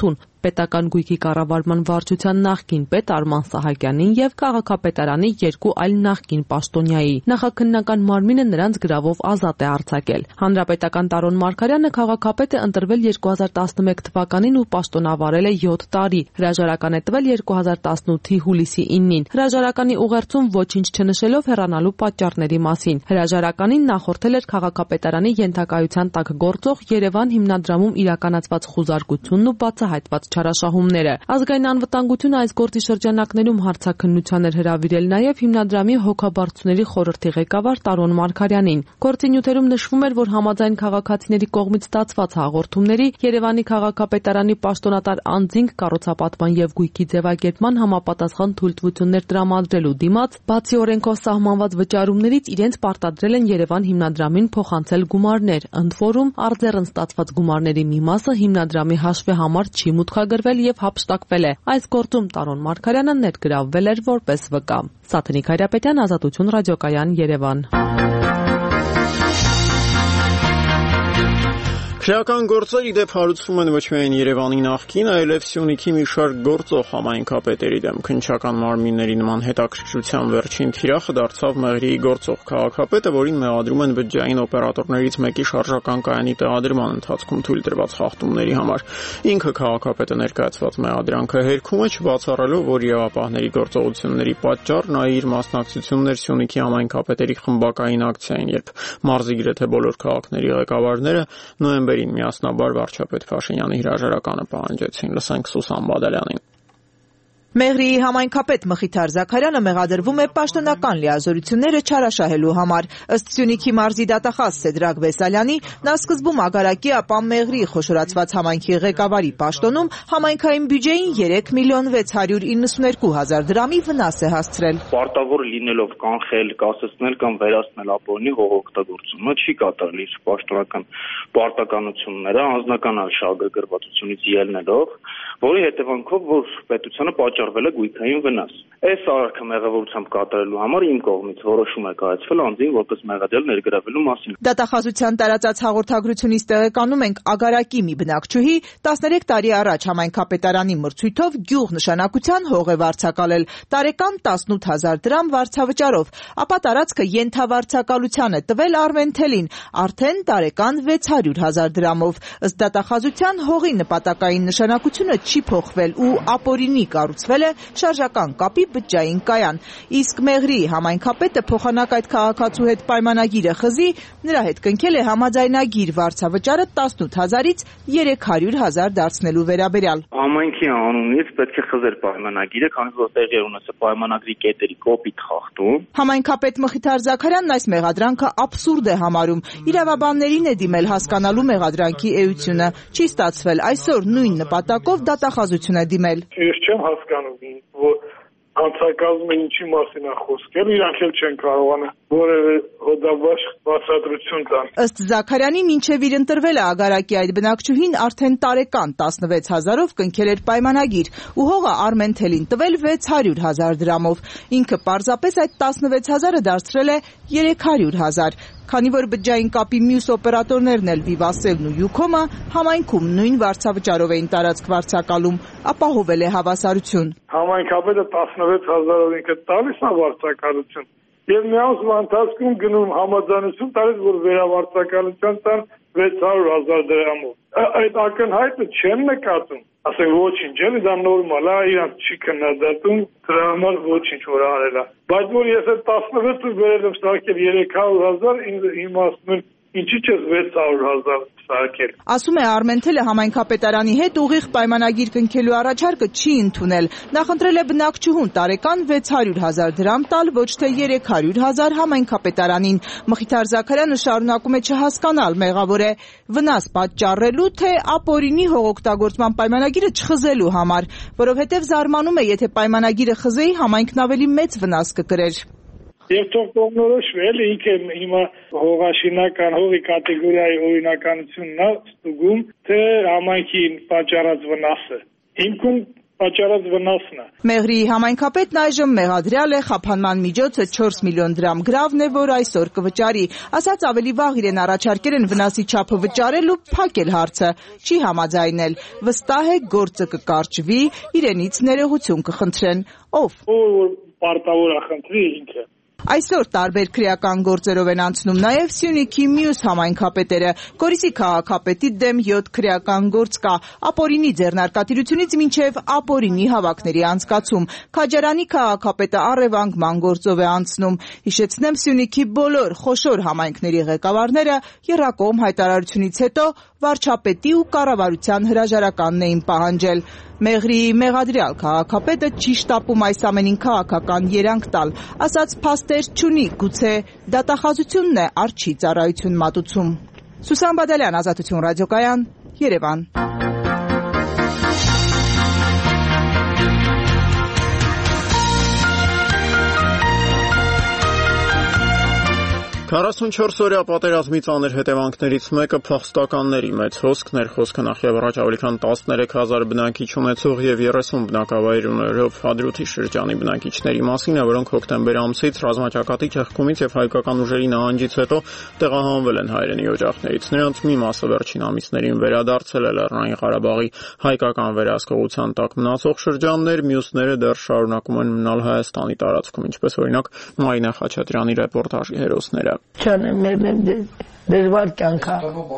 Պետական գույքի կառավարման վարչության նախկին պետ Արման Սահակյանին եւ քաղաքապետարանի 2 այլ նախկին պաշտոնյայի։ Նախաքննական մարմինը նրանց գրավով ազատ է արձակել։ Հանրապետական Տարոն Մարգարյանը քաղաքապետ է ընտրվել 2011 թվականին ու պաշտոնավարել է 7 տարի։ Հրաժարական է տվել 2018-ի հուլիսի 9-ին։ Հրաժարականի ուղերձում ոչինչ չնշելով հեռանալու պատճառների մասին։ Հրաժարականին նախորդել էր քաղաքապետարանի ենթակայության տակ գործող Երևան հիմնադրամում իրականացված խուզարկությունն ու բացահայտված չարաշահումները։ Ազգային անվտանգությունը այս գործի շրջանակներում հարցաքննության էր հրավիրել նաև հիմնադրամի հոգաբարձուների խորհրդի ղեկավար Տարոն Մարգարյանին։ Գործի նյութերում նշվում էր, որ համաձայն քաղաքացիների կողմից ստացված հաղորդումների Երևանի քաղաքապետարանի պաշտոնատար անձինք կառուցապատման եւ գույքի ձևակերպման համապատասխան թույլտվություններ տրամադրելու դիմաց, բացի օրենքով սահմանված վճարումներից իրենց պարտադրել են Երևան հիմնադրամին փոխանցել գումարներ, ընդ որում արձեռն ստացված գումարների մի մասը հիմնադրամի հաշվի համար չի մուտքագրվել եւ հափշտակվել է։ Այս գործում Տարոն Մարգարյանը ներգրավվել էր որպես վկա։ Սաթենիկ Հայրապետյան, Ազատություն ռադիոկայան, Երևան։ Քրեական գործեր ի դեպ հարուցվում են ոչ միայն Երևանի նախկին, այլև Սյունիքի մի շարք գործող համայնքապետերի դեմ։ Քննչական մարմինների նման հետաքրքրության վերջին թիրախը դարձավ Մեղրիի գործող քաղաքապետը, որին մեղադրում են բջջային օպերատորներից մեկի շարժական կայանի տեղադրման ընթացքում թույլ տրված խախտումների համար։ Ինքը քաղաքապետը ներկայացված մեղադրանքը հերքում է, չբացառելով, որ իրավապահների գործողությունների պատճառ նա իր մասնակցությունն էր Սյունիքի համայնքապետերի խմբակային ակցիային, երբ մարզի գրեթե բոլոր քաղաքների ղեկավարները նոյեմբերին միասնաբար վարչապետ Փաշինյանի հրաժարականը պահանջեցին։ Լսենք Սուսան Բադալյանին։ Մեղրիի համայնքապետ Մխիթար Զաքարյանը մեղադրվում է պաշտոնական լիազորությունները չարաշահելու համար։ Ըստ Սյունիքի մարզի դատախազ Սեդրակ Բեսալյանի, նա սկզբում Ագարակի, ապա Մեղրիի խոշորացված համայնքի ղեկավարի պաշտոնում համայնքային բյուջեին 3 միլիոն 692 հազար դրամի վնաս է հասցրել։ Պարտավոր լինելով կանխել, կասեցնել կամ վերացնել ապօրինի հողօգտագործումը չի կատարել իր պաշտոնական պարտականությունները անձնական շահագրգռվածությունից ելնելով, որի հետևանքով որ պետությանը պատճառվել է գույքային վնաս։ Այս արարքը մեղավորությամբ կատարելու համար իմ կողմից որոշում է կայացվել անձին որպես մեղադրյալ ներգրավելու մասին։ Դատախազության տարածած հաղորդագրությունից տեղեկանում ենք Ագարակի մի բնակչուհի 13 տարի առաջ համայնքապետարանի մրցույթով գյուղ նշանակության հող է վարձակալել տարեկան 18000 դրամ վարձավճարով, ապա տարածքը ենթավարձակալության է տվել Արմենթելին արդեն տարեկան 600,000 դրամով։ Ըստ դատախազության հողի նպատակային նշանակությունը չի փոխվել ու ապօրինի կառուցվել է շարժական կապի բջջային կայան։ Իսկ Մեղրիի համայնքապետը փոխանակ այդ քաղաքացու հետ պայմանագիրը խզի, նրա հետ կնքել է համաձայնագիր վարձավճարը 18,000-ից 300,000 դարձնելու վերաբերյալ։ Համայնքի անունից պետք է խզեր պայմանագիրը, քանի որ տեղի է ունեցել պայմանագրի կետերի կոպիտ խախտում։ Համայնքապետ Մխիթար Զաքարյանն այս մեղադրանքը աբսուրդ է համարում։ Իրավաբաններին է դիմել հասկանալու մեղադրանքի էությունը։ Չի ստացվել, այսօր նույն նպատակով դատախազություն է դիմել։ Ես չեմ հասկանում, որ անցակազմը ինչի մասին է խոսքել, իրանք էլ չեն կարողանա որևէ հոդաբաշխ բացատրություն տան։ Ըստ Զաքարյանի, մինչև իր ընտրվել է Ագարակի այդ բնակչուհին արդեն տարեկան 16,000-ով կնքել էր պայմանագիր ու հողը Արմենթելին տվել 600,000 դրամով։ Ինքը պարզապես այդ 16,000-ը դարձրել է 300,000։ Քանի որ բջջային կապի մյուս օպերատորներն էլ Վիվասելն ու Յուքոմը համայնքում նույն վարձավճարով էին տարածք վարձակալում, ապահովել է հավասարություն։ Համայնքապետը 16,000-ով ինքը տալիս է վարձակալություն եւ մի ամսվա ընթացքում գնում համաձայնություն տալիս, որ վերավարձակալության տան 600,000 դրամով։ Այդ ակնհայտը չեն նկատում։ Ասենք ոչինչ, էլի դա նորմալ է, իրանք չի քննադատում, դրա համար ոչինչ որ արել է։ Բայց որ ես այդ 16-ը վերել եմ սարքել 300,000, ինձ իմացնում են ինչի՞ չես 600,000 սարքել։ Ասում է Արմենթելը համայնքապետարանի հետ ուղիղ պայմանագիր կնքելու առաջարկը չի ընդունել։ Նախընտրել է բնակչուհուն տարեկան 600,000 դրամ տալ, ոչ թե 300,000 համայնքապետարանին։ Մխիթար Զաքարյանը շարունակում է չհասկանալ, մեղավոր է վնաս պատճառելու, թե ապօրինի հողօգտագործման պայմանագիրը չխզելու համար, որովհետև զարմանում է, եթե պայմանագիրը խզեի, համայնքն ավելի մեծ վնաս կկրեր։ Եվ թող կողմնորոշվի, էլի ինքը հիմա հողաշինական հողի կատեգորիայի օրինականությունն է ստուգում, թե համայնքին պատճառած վնասը։ Հիմքում պատճառած վնասն է։ Մեղրիի համայնքապետն այժմ մեղադրյալ է, խափանման միջոցը 4 միլիոն դրամ գրավն է, որ այսօր կվճարի։ Ասած ավելի վաղ իրեն առաջարկել են վնասի չափը վճարել ու փակել հարցը։ Չի համաձայնել։ Վստահ է գործը կկարճվի, իրենից ներողություն կխնդրեն։ Ով? Որ պարտավոր է խնդրի ինքը։ Այսօր տարբեր քրեական գործերով են անցնում նաև Սյունիքի մյուս համայնքապետերը։ Գորիսի քաղաքապետի դեմ 7 քրեական գործ կա, ապօրինի ձեռնարկատիրությունից մինչև ապօրինի հավաքների անցկացում։ Քաջարանի քաղաքապետը առևանգման գործով է անցնում։ Հիշեցնեմ, Սյունիքի բոլոր խոշոր համայնքների ղեկավարները եռակողմ հայտարարությունից հետո վարչապետի ու կառավարության հրաժարականն էին պահանջել։ Մեղրիի մեղադրյալ քաղաքապետը չի շտապում այս ամենին քաղաքական երանգ տալ, ասաց փաստեր չունի, գուցե դատախազությունն է արջի ծառայություն մատուցում։ Սուսան Բադալյան, Ազատություն ռադիոկայան, Երևան։ 44-օրյա պատերազմի ծանր հետևանքներից մեկը փախստականների մեծ հոսքն էր, խոսքը նախ եւ առաջ ավելի քան 13000 բնակիչ ունեցող եւ 30 բնակավայր ունեցող Հադրութի շրջանի բնակիչների մասին է, որոնք հոկտեմբեր ամսից ռազմաճակատի ճեղքումից եւ հայկական ուժերի նահանջից հետո տեղահանվել են հայրենի օջախներից։ Նրանց մի մասը վերջին ամիսներին վերադարձել է Լեռնային Ղարաբաղի հայկական վերահսկողության տակ մնացող շրջաններ, մյուսները դեռ շարունակում են մնալ Հայաստանի տարածքում, ինչպես օրինակ Մարինա Խաչատրյանի ռեպորտաժի հերոսները։ Չանեմ դժվար կյանքա։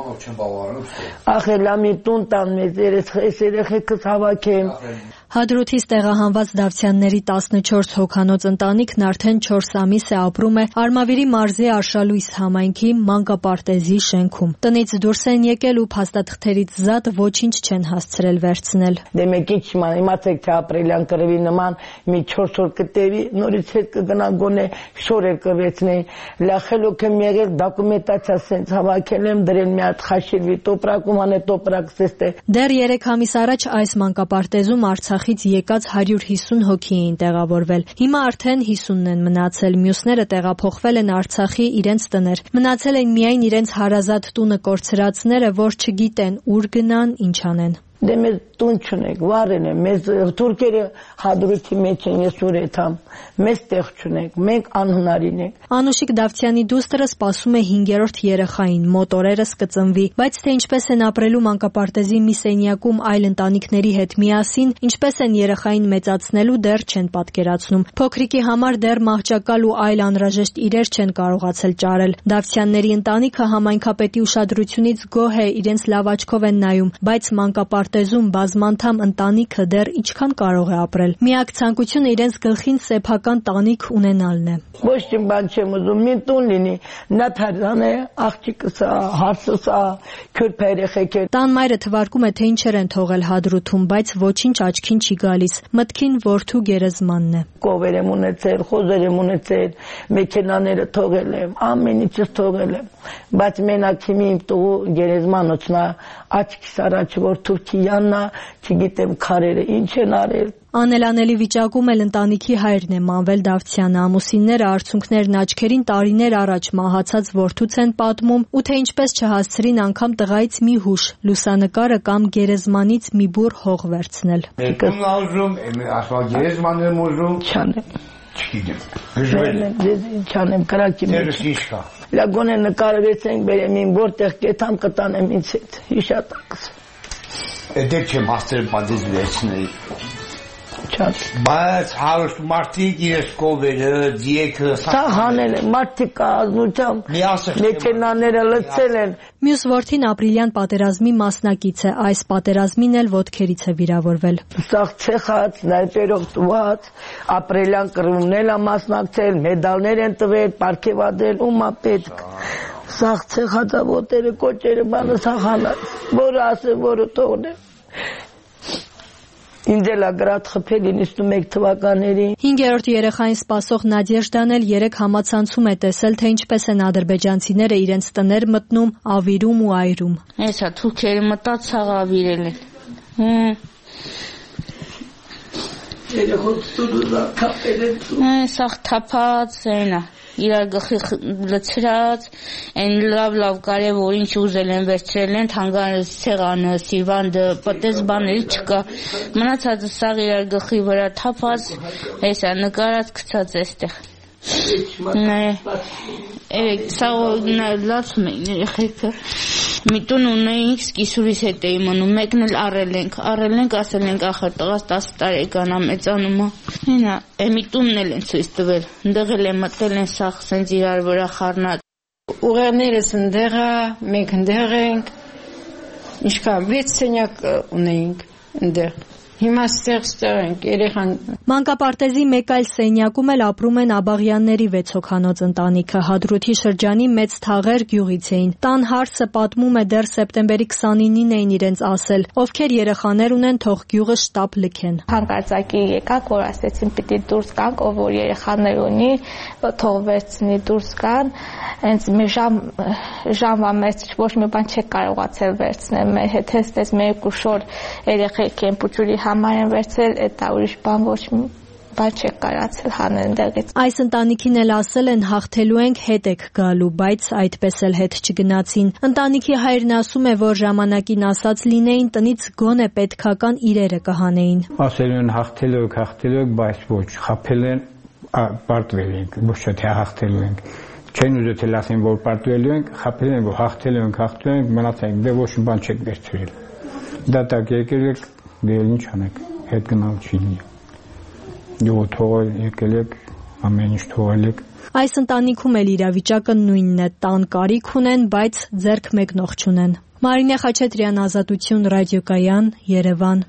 Ախելամի տուն տան մեզ երեխեքս հավաքեմ։ Հադրութից տեղահանված դավթյանների 14 հոգանոց ընտանիքն արդեն 4 ամիս է ապրում է Արմավիրի մարզի Արշալույս համայնքի մանկապարտեզի շենքում։ Տնից դուրս են եկել ու փաստաթղթերից զատ ոչինչ չեն հասցրել վերցնել։ Դե մեկի չման իմացեք թե ապրիլյան կրվի նման մի 4 օր կտևի, նորից հետ կգնա գոնե շորեր կվեցնի։ Լախելոք եմ եղել դոկումենտացիա սենց հավաքել եմ, դրել մի հատ խաշիլվի տոպրակում անե տոպրակ սեստե։ Դեռ 3 ամիս առաջ այս մանկապարտեզում Արցախից եկած 150 հոգի էին տեղավորվել։ Հիմա արդեն 50-ն են մնացել, մյուսները տեղափոխվել են Արցախի իրենց տներ։ Մնացել են միայն իրենց հարազատ տունը կորցրածները, որ չգիտեն ուր գնան, ինչ անեն։ Դե մեզ տուն չունենք, վարեն են, մեզ թուրքերը Հադրութի մեջ են, ես ուրեթամ, մեզ տեղ չունենք, մենք անհնարին ենք։ Անուշիկ Դավթյանի դուստրը սպասում է 5-րդ երեխային, մոտ օրերս կծնվի, բայց թե ինչպես են ապրելու մանկապարտեզի մի սենյակում այլ ընտանիքների հետ միասին, ինչպես են երեխային մեծացնելու, դեռ չեն պատկերացնում։ Փոքրիկի համար դեռ մահճակալ ու այլ անհրաժեշտ իրեր չեն կարողացել ճարել։ Դավթյանների ընտանիքը համայնքապետի ուշադրությունից գոհ է, իրենց լավ աչքով են նայում, բայց մանկապարտեզում բազմանդամ ընտանիքը դեռ ինչքան կարող է ապրել։ Միակ ցանկությունը իրենց գլխին սեփական տանիք ունենալն է։ Ոչ մի բան չեմ ուզում, մի տուն լինի, նաթարան է, աղջիկս, հարսս, քրփ երեխեք։ Տան մայրը թվարկում է, թե ինչեր են թողել Հադրութում, բայց ոչինչ աչքին չի գալիս։ Մտքին որդու գերեզմանն է։ Կովեր եմ ունեցել, խոզեր եմ ունեցել, մեքենաները թողել եմ, ամեն ինչը թողել եմ, բայց մենակ հիմա իմ տղու գերեզմանոցնա աչքիս առաջ որդու Կիյաննա, չգիտեմ քարերը ինչ են արել։ Անելանելի վիճակում էլ ընտանիքի հայրն է Մանվել Դավթյանը, ամուսինները արցունքներն աչքերին տարիներ առաջ մահացած որդուց են պատմում ու թե ինչպես չհասցրին անգամ տղայից մի հուշ, լուսանկարը կամ գերեզմանից մի բուռ հող վերցնել։ Եկում ուզում, գերեզմանն եմ ուզում։ Չանեմ։ Չգիտեմ։ Չանեմ կրակի մեջ։ Լագոնե նկարվեցենք, բերեմ իմ որտեղ կետամ կտանեմ ինձ հետ։ Հիշատակս։ Դեք չեմ հասցրել պատից վերցնել։ Չած։ Բայց հարուստ մարդիկ իրենց կովերը, ձիեքը Սա հանել են, մարդիկ ազնությամբ մեքենաները լցել են։ Մյուս որդին ապրիլյան պատերազմի մասնակից է, այս պատերազմին էլ ոտքերից է վիրավորվել։ Սաղ ցեխած, սնայպերով տված, ապրիլյան կռվումն էլ մասնակցել, մեդալներ են տվել, պարգևատրել, ումա պետք։ Սաղ ցեխածա ոտերը, կոճերը, բանը սաղանած, որը ասե, որը թողնե։ Ինձ էլ ագրատ խփել 91 թվականներին։ 5-րդ երեխային սպասող Նադեժդան էլ 3 համացանցում է տեսել, թե ինչպես են ադրբեջանցիները իրենց տներ մտնում, ավիրում ու այրում։ Հեսա թուրքերը մտած ցաղ ավիրել են։ Սաղ թափած այնա իրար գլխի լցրած այն լավ կարևոր ինչ ուզել են վերցրել են թանգարանը սեղանը սիվանդը պատես բաներ չկա մնացածը սաղ իրար գլխի վրա թափած հեսա նկարած գցած էստեղ սա լացում էին երեխեքը մի տուն ունեինք սկիսուրիս հետ էի մնում մեկն էլ առել ենք ասել ենք ախր տղաս 10 տարեկան մեծանում հենա մի տունն էլ են ցույց տվել ընդեղ էլ մտել են սաղ սենց իրար վրա խառնած ուղերներս ընդեղ մենք ընդեղ ենք ինչքան 6 սենյակ ունեինք ընդեղ Հիմա ստեղ ենք երեխան Մանկապարտեզի մեկ այլ սենյակում էլ ապրում են Աբաղյանների 6 հոգանոց ընտանիքը Հադրութի շրջանի Մեծ Թաղեր գյուղից էին Տան հարսը պատմում է դեռ սեպտեմբերի 29-ին էին իրենց ասել ովքեր երեխաներ ունեն թող գյուղը շտապ լքեն Հանկարծակի եկակ որ ասեցին պիտի դուրս գանք ով որ երեխաներ ունի թող վերցնի դուրս գան հենց մի ժամվա մեջ ոչ մի բան չեք կարողացել վերցնել մեր հետ հենց մեր երկու շոր երեխեք են փուչուրի համար են վերցել դա ուրիշ բան ոչ մի բան չեք կարացել հանել ընդեղից Այս ընտանիքին էլ ասել են հաղթելու ենք հետ եք գալու բայց այդպես էլ հետ չգնացին Ընտանիքի հայրն ասում է որ ժամանակին ասած լինեին տնից գոնե պետքական իրերը կհանեին Ասել են հաղթելու եք բայց ոչ խաբել են պարտվել ենք ոչ թե հաղթելու ենք Չեն ուզել թե ասեն որ պարտվելու ենք խաբել են որ հաղթելու ենք մնացել դե ոչ մի բան չեք վերցրել Դատակ եկել եք դե ինչ անեք հետ գնալ չի լինի Դու թողել եկել եք ամեն ինչ թողել եք Այս ընտանիքում էլ իրավիճակը նույնն է տան կարիք ունեն բայց ձեռք մեկնող չունեն Մարինե Խաչատրյան Ազատություն ռադիոկայան Երևան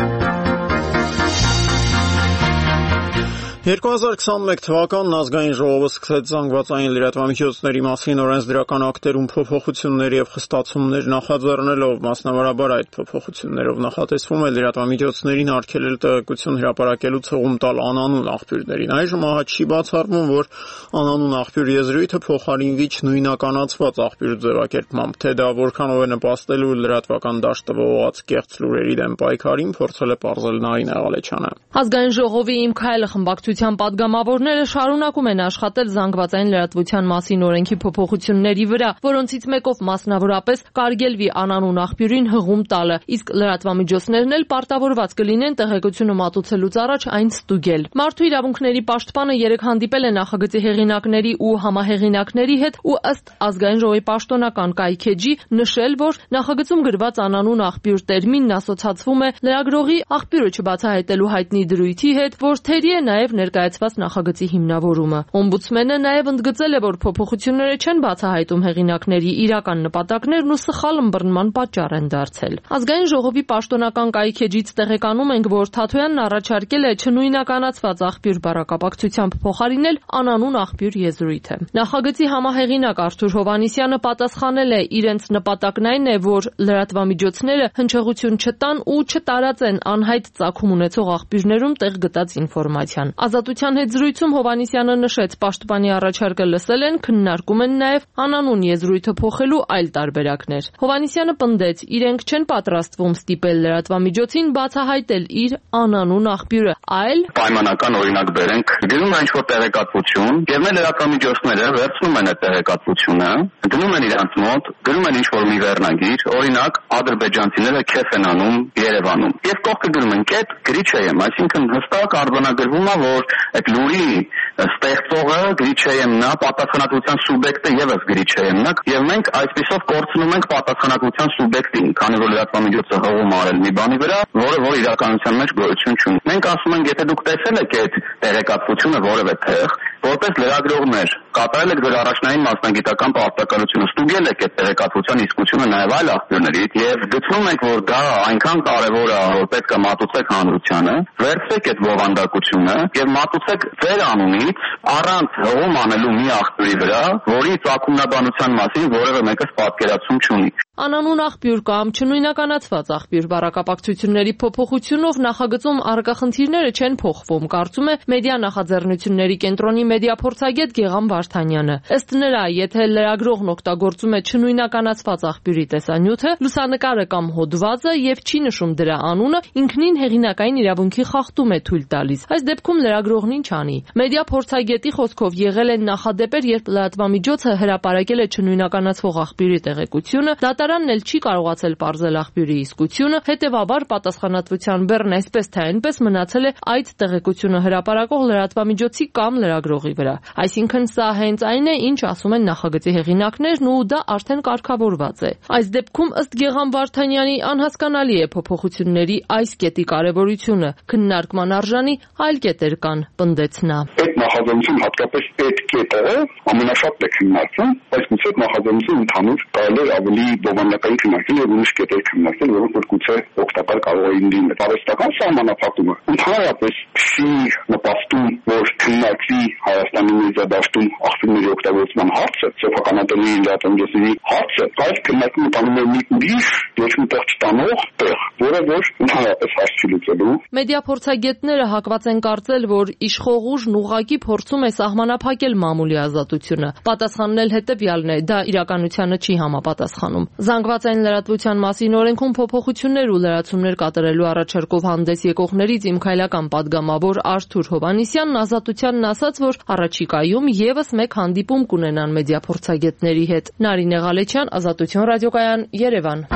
2021 թվականն ազգային ժողովը սկսեց զանգվածային լրատվամիջոցների մասին օրենսդրական ակտերում փոփոխություններ եւ խստացումներ նախաձեռնելով, մասնավորաբար այդ փոփոխություններով նախատեսվում է լրատվամիջոցներին արգելել տեղեկություն հրապարակելուց հողում տալ անանուն աղբյուրներին։ Այժմ ահա չի բացառվում, որ անանուն աղբյուր եզրույթը փոխարինվի չնույնականացված աղբյուր ձևակերպմամբ, թե դա որքանով է նպաստելու լրատվական դաշտը ողողած կեղծ լուրերի դեմ պայքարին, փորձել է պարզել Նարինե Ղալեչյանը։ Ազգային ժողովի Իմ քայլը խմբակցության падգամավորները շարունակում են աշխատել զանգվածային լրատվության մասին օրենքի փոփոխությունների վրա, որոնցից մեկով մասնավորապես կարգելվի անանուն աղբյուրին հղում տալը, իսկ լրատվամիջոցներն էլ պարտավորված կլինեն տեղեկությունը մատուցելուց առաջ այն ստուգել։ Մարդու իրավունքների պաշտպանը երեկ հանդիպել է նախագծի հեղինակների ու համահեղինակների հետ ու ըստ ազգային ժողովի պաշտոնական կայքեջի նշել, որ նախագծում գրված անանուն աղբյուր տերմինն ասոցացվում է լրագրողի աղբյուրը չբացահայտելու հայտնի դրույթի հետ, որ թերի է նաև ներկայացված նախագծի հիմնավորումը։ Օմբուդսմենը նաև ընդգծել է, որ փոփոխությունները չեն բացահայտում հեղինակների իրական նպատակներն ու սխալ ըմբռնման պատճառ են դարձել։ Ազգային ժողովի պաշտոնական կայքեջից տեղեկանում ենք, որ Թաթոյանն առաջարկել է չնույնականացված աղբյուր բառակապակցությամբ փոխարինել անանուն աղբյուր եզրույթը։ Նախագծի համահեղինակ Արթուր Հովհաննիսյանը պատասխանել է, իրենց նպատակն այն է, որ լրատվամիջոցները հնչեղություն չտան ու չտարածեն անհայտ ծագում ունեցող աղբյուրներում տեղ գտած ինֆորմացիան։ Ազատության հետ զրույցում Հովհաննիսյանը նշեց, պաշտպանի առաջարկը լսել են, քննարկում են նաև անանուն եզրույթը փոխելու այլ տարբերակներ։ Հովհաննիսյանը պնդեց, իրենք չեն պատրաստվում ստիպել լրատվամիջոցին բացահայտել իր անանուն աղբյուրը, այլ պայմանական օրինակ բերենք, գրում են ինչ-որ տեղեկատվություն, եւ մեր լրատվամիջոցները վերցնում են այդ տեղեկատվությունը, դնում են իրանց մոտ, գրում են ինչ-որ մի վերնագիր, օրինակ ադրբեջանցիները քեֆ են անում Երևանում։ Եվ կողքը գրում են կետ գրիչեյեմ, այսինքն հստակ արձանագրվում է, որ այդ լուրի ստեղծողը գրիչեյեմն է, պատասխանատվության սուբյեկտը եւս գրիչեյեմն է, եւ մենք այսպիսով կորցնում ենք պատասխանատվության սուբյեկտին, քանի որ լրատվամիջոցը հողում արել մի բանի վրա, որ իրականության մեջ գոյություն չունի։ Մենք ասում ենք, եթե դուք տեսել եք այդ տեղեկատվությունը որևէ տեղ, որպես լրագրողներ կատարել եք ձեր առաջնային մասնագիտական պարտականությունը, ստուգել եք այդ տեղեկատվության իսկությունը նաև այլ աղբյուրներից եւ գտնում եք, որ դա այնքան կարեւոր է, որ պետք է մատուցեք հանրությանը, վերցրեք այդ բովանդակությունը եւ մատուցեք ձեր անունից առանց հողում անելու մի աղբյուրի վրա, որի ծագումնաբանության մասին որևէ մեկը պատկերացում չունի։ Անանուն աղբյուր կամ չնույնականացված աղբյուր բառակապակցությունների փոփոխությունով նախագծում առկա խնդիրները չեն փոխվում, կարծում է մեդիա նախաձեռնությունների կենտրոնի մեդիափորձագետ Գեղամ Վարդանյանը։ Ըստ նրա, եթե լրագրողն օգտագործում է չնույնականացված աղբյուրի տեսանյութը, լուսանկարը կամ հոդվածը եւ չի նշում դրա անունը, ինքնին հեղինակային իրավունքի խախտում է թույլ տալիս։ Այս դեպքում լրագրողն ինչ անի։ Մեդիափորձագետի խոսքով եղել են նախադեպեր, երբ լրատվամիջոցը հրապարակել է չնույնականացվող աղբյուրի տեղեկությունը, դատարանն էլ չի կարողացել պարզել աղբյուրի իսկությունը, հետևաբար պատասխանատվության բեռն այսպես թե այնպես մնացել է այդ տեղեկությունը հրապարակող լրատվամիջոցի կամ լրագրողի վրա։ Այսինքն սա հենց այն է, ինչ ասում են նախագծի հեղինակներն ու դա արդեն կարգավորված է։ Այս դեպքում ըստ Գեղամ Վարդանյանի անհասկանալի է փոփոխությունների այս կետի կարևորությունը, քննարկման արժանի այլ կետեր կան, պնդեց նա։ Այդ նախաձեռնություն հատկապես այդ կետը ամենաշատն է քննարկվում, բայց գուցե նախաձեռնություն ընդհանուր կարելի է ավելի բովանդակային քննարկել եւ ուրիշ կետեր քննարկել, որոնք որ գուցե օգտակար կարող էին լինել։ Արհեստական սահմանափակումը ընդհանրապես չի նպաստում, որ քննարկվի Հայաստանի մեդիադաշտում աղբյուրների օգտագործման հարցը, սեփականատենի լրատվամիջոցների հարցը, բայց քննարկումը տանում է մի ուրիշ ոչ մի տեղ չտանող տեղ, որը որ ընդհանրապես հարց չի լուծելու։ Մեդիափորձագետները հակված են կարծել, որ իշխող ուժն ուղղակի փորձում է սահմանափակել մամուլի ազատությունը։ Պատասխանն էլ հետևյալն է, դա իրականությանը չի համապատասխանում։ Զանգվածային լրատվության մասին օրենքում փոփոխություններ ու լրացումներ կատարելու առաջարկով հանդես եկողներից Իմ քայլական պատգամավոր Արթուր Հովհաննիսյանն Ազատությանն ասաց, որ առաջիկայում եւս մեկ հանդիպում կունենան մեդիափորձագետների հետ։ Նարինե Ղալեչյան, Ազատություն ռադիոկայան, Երևան։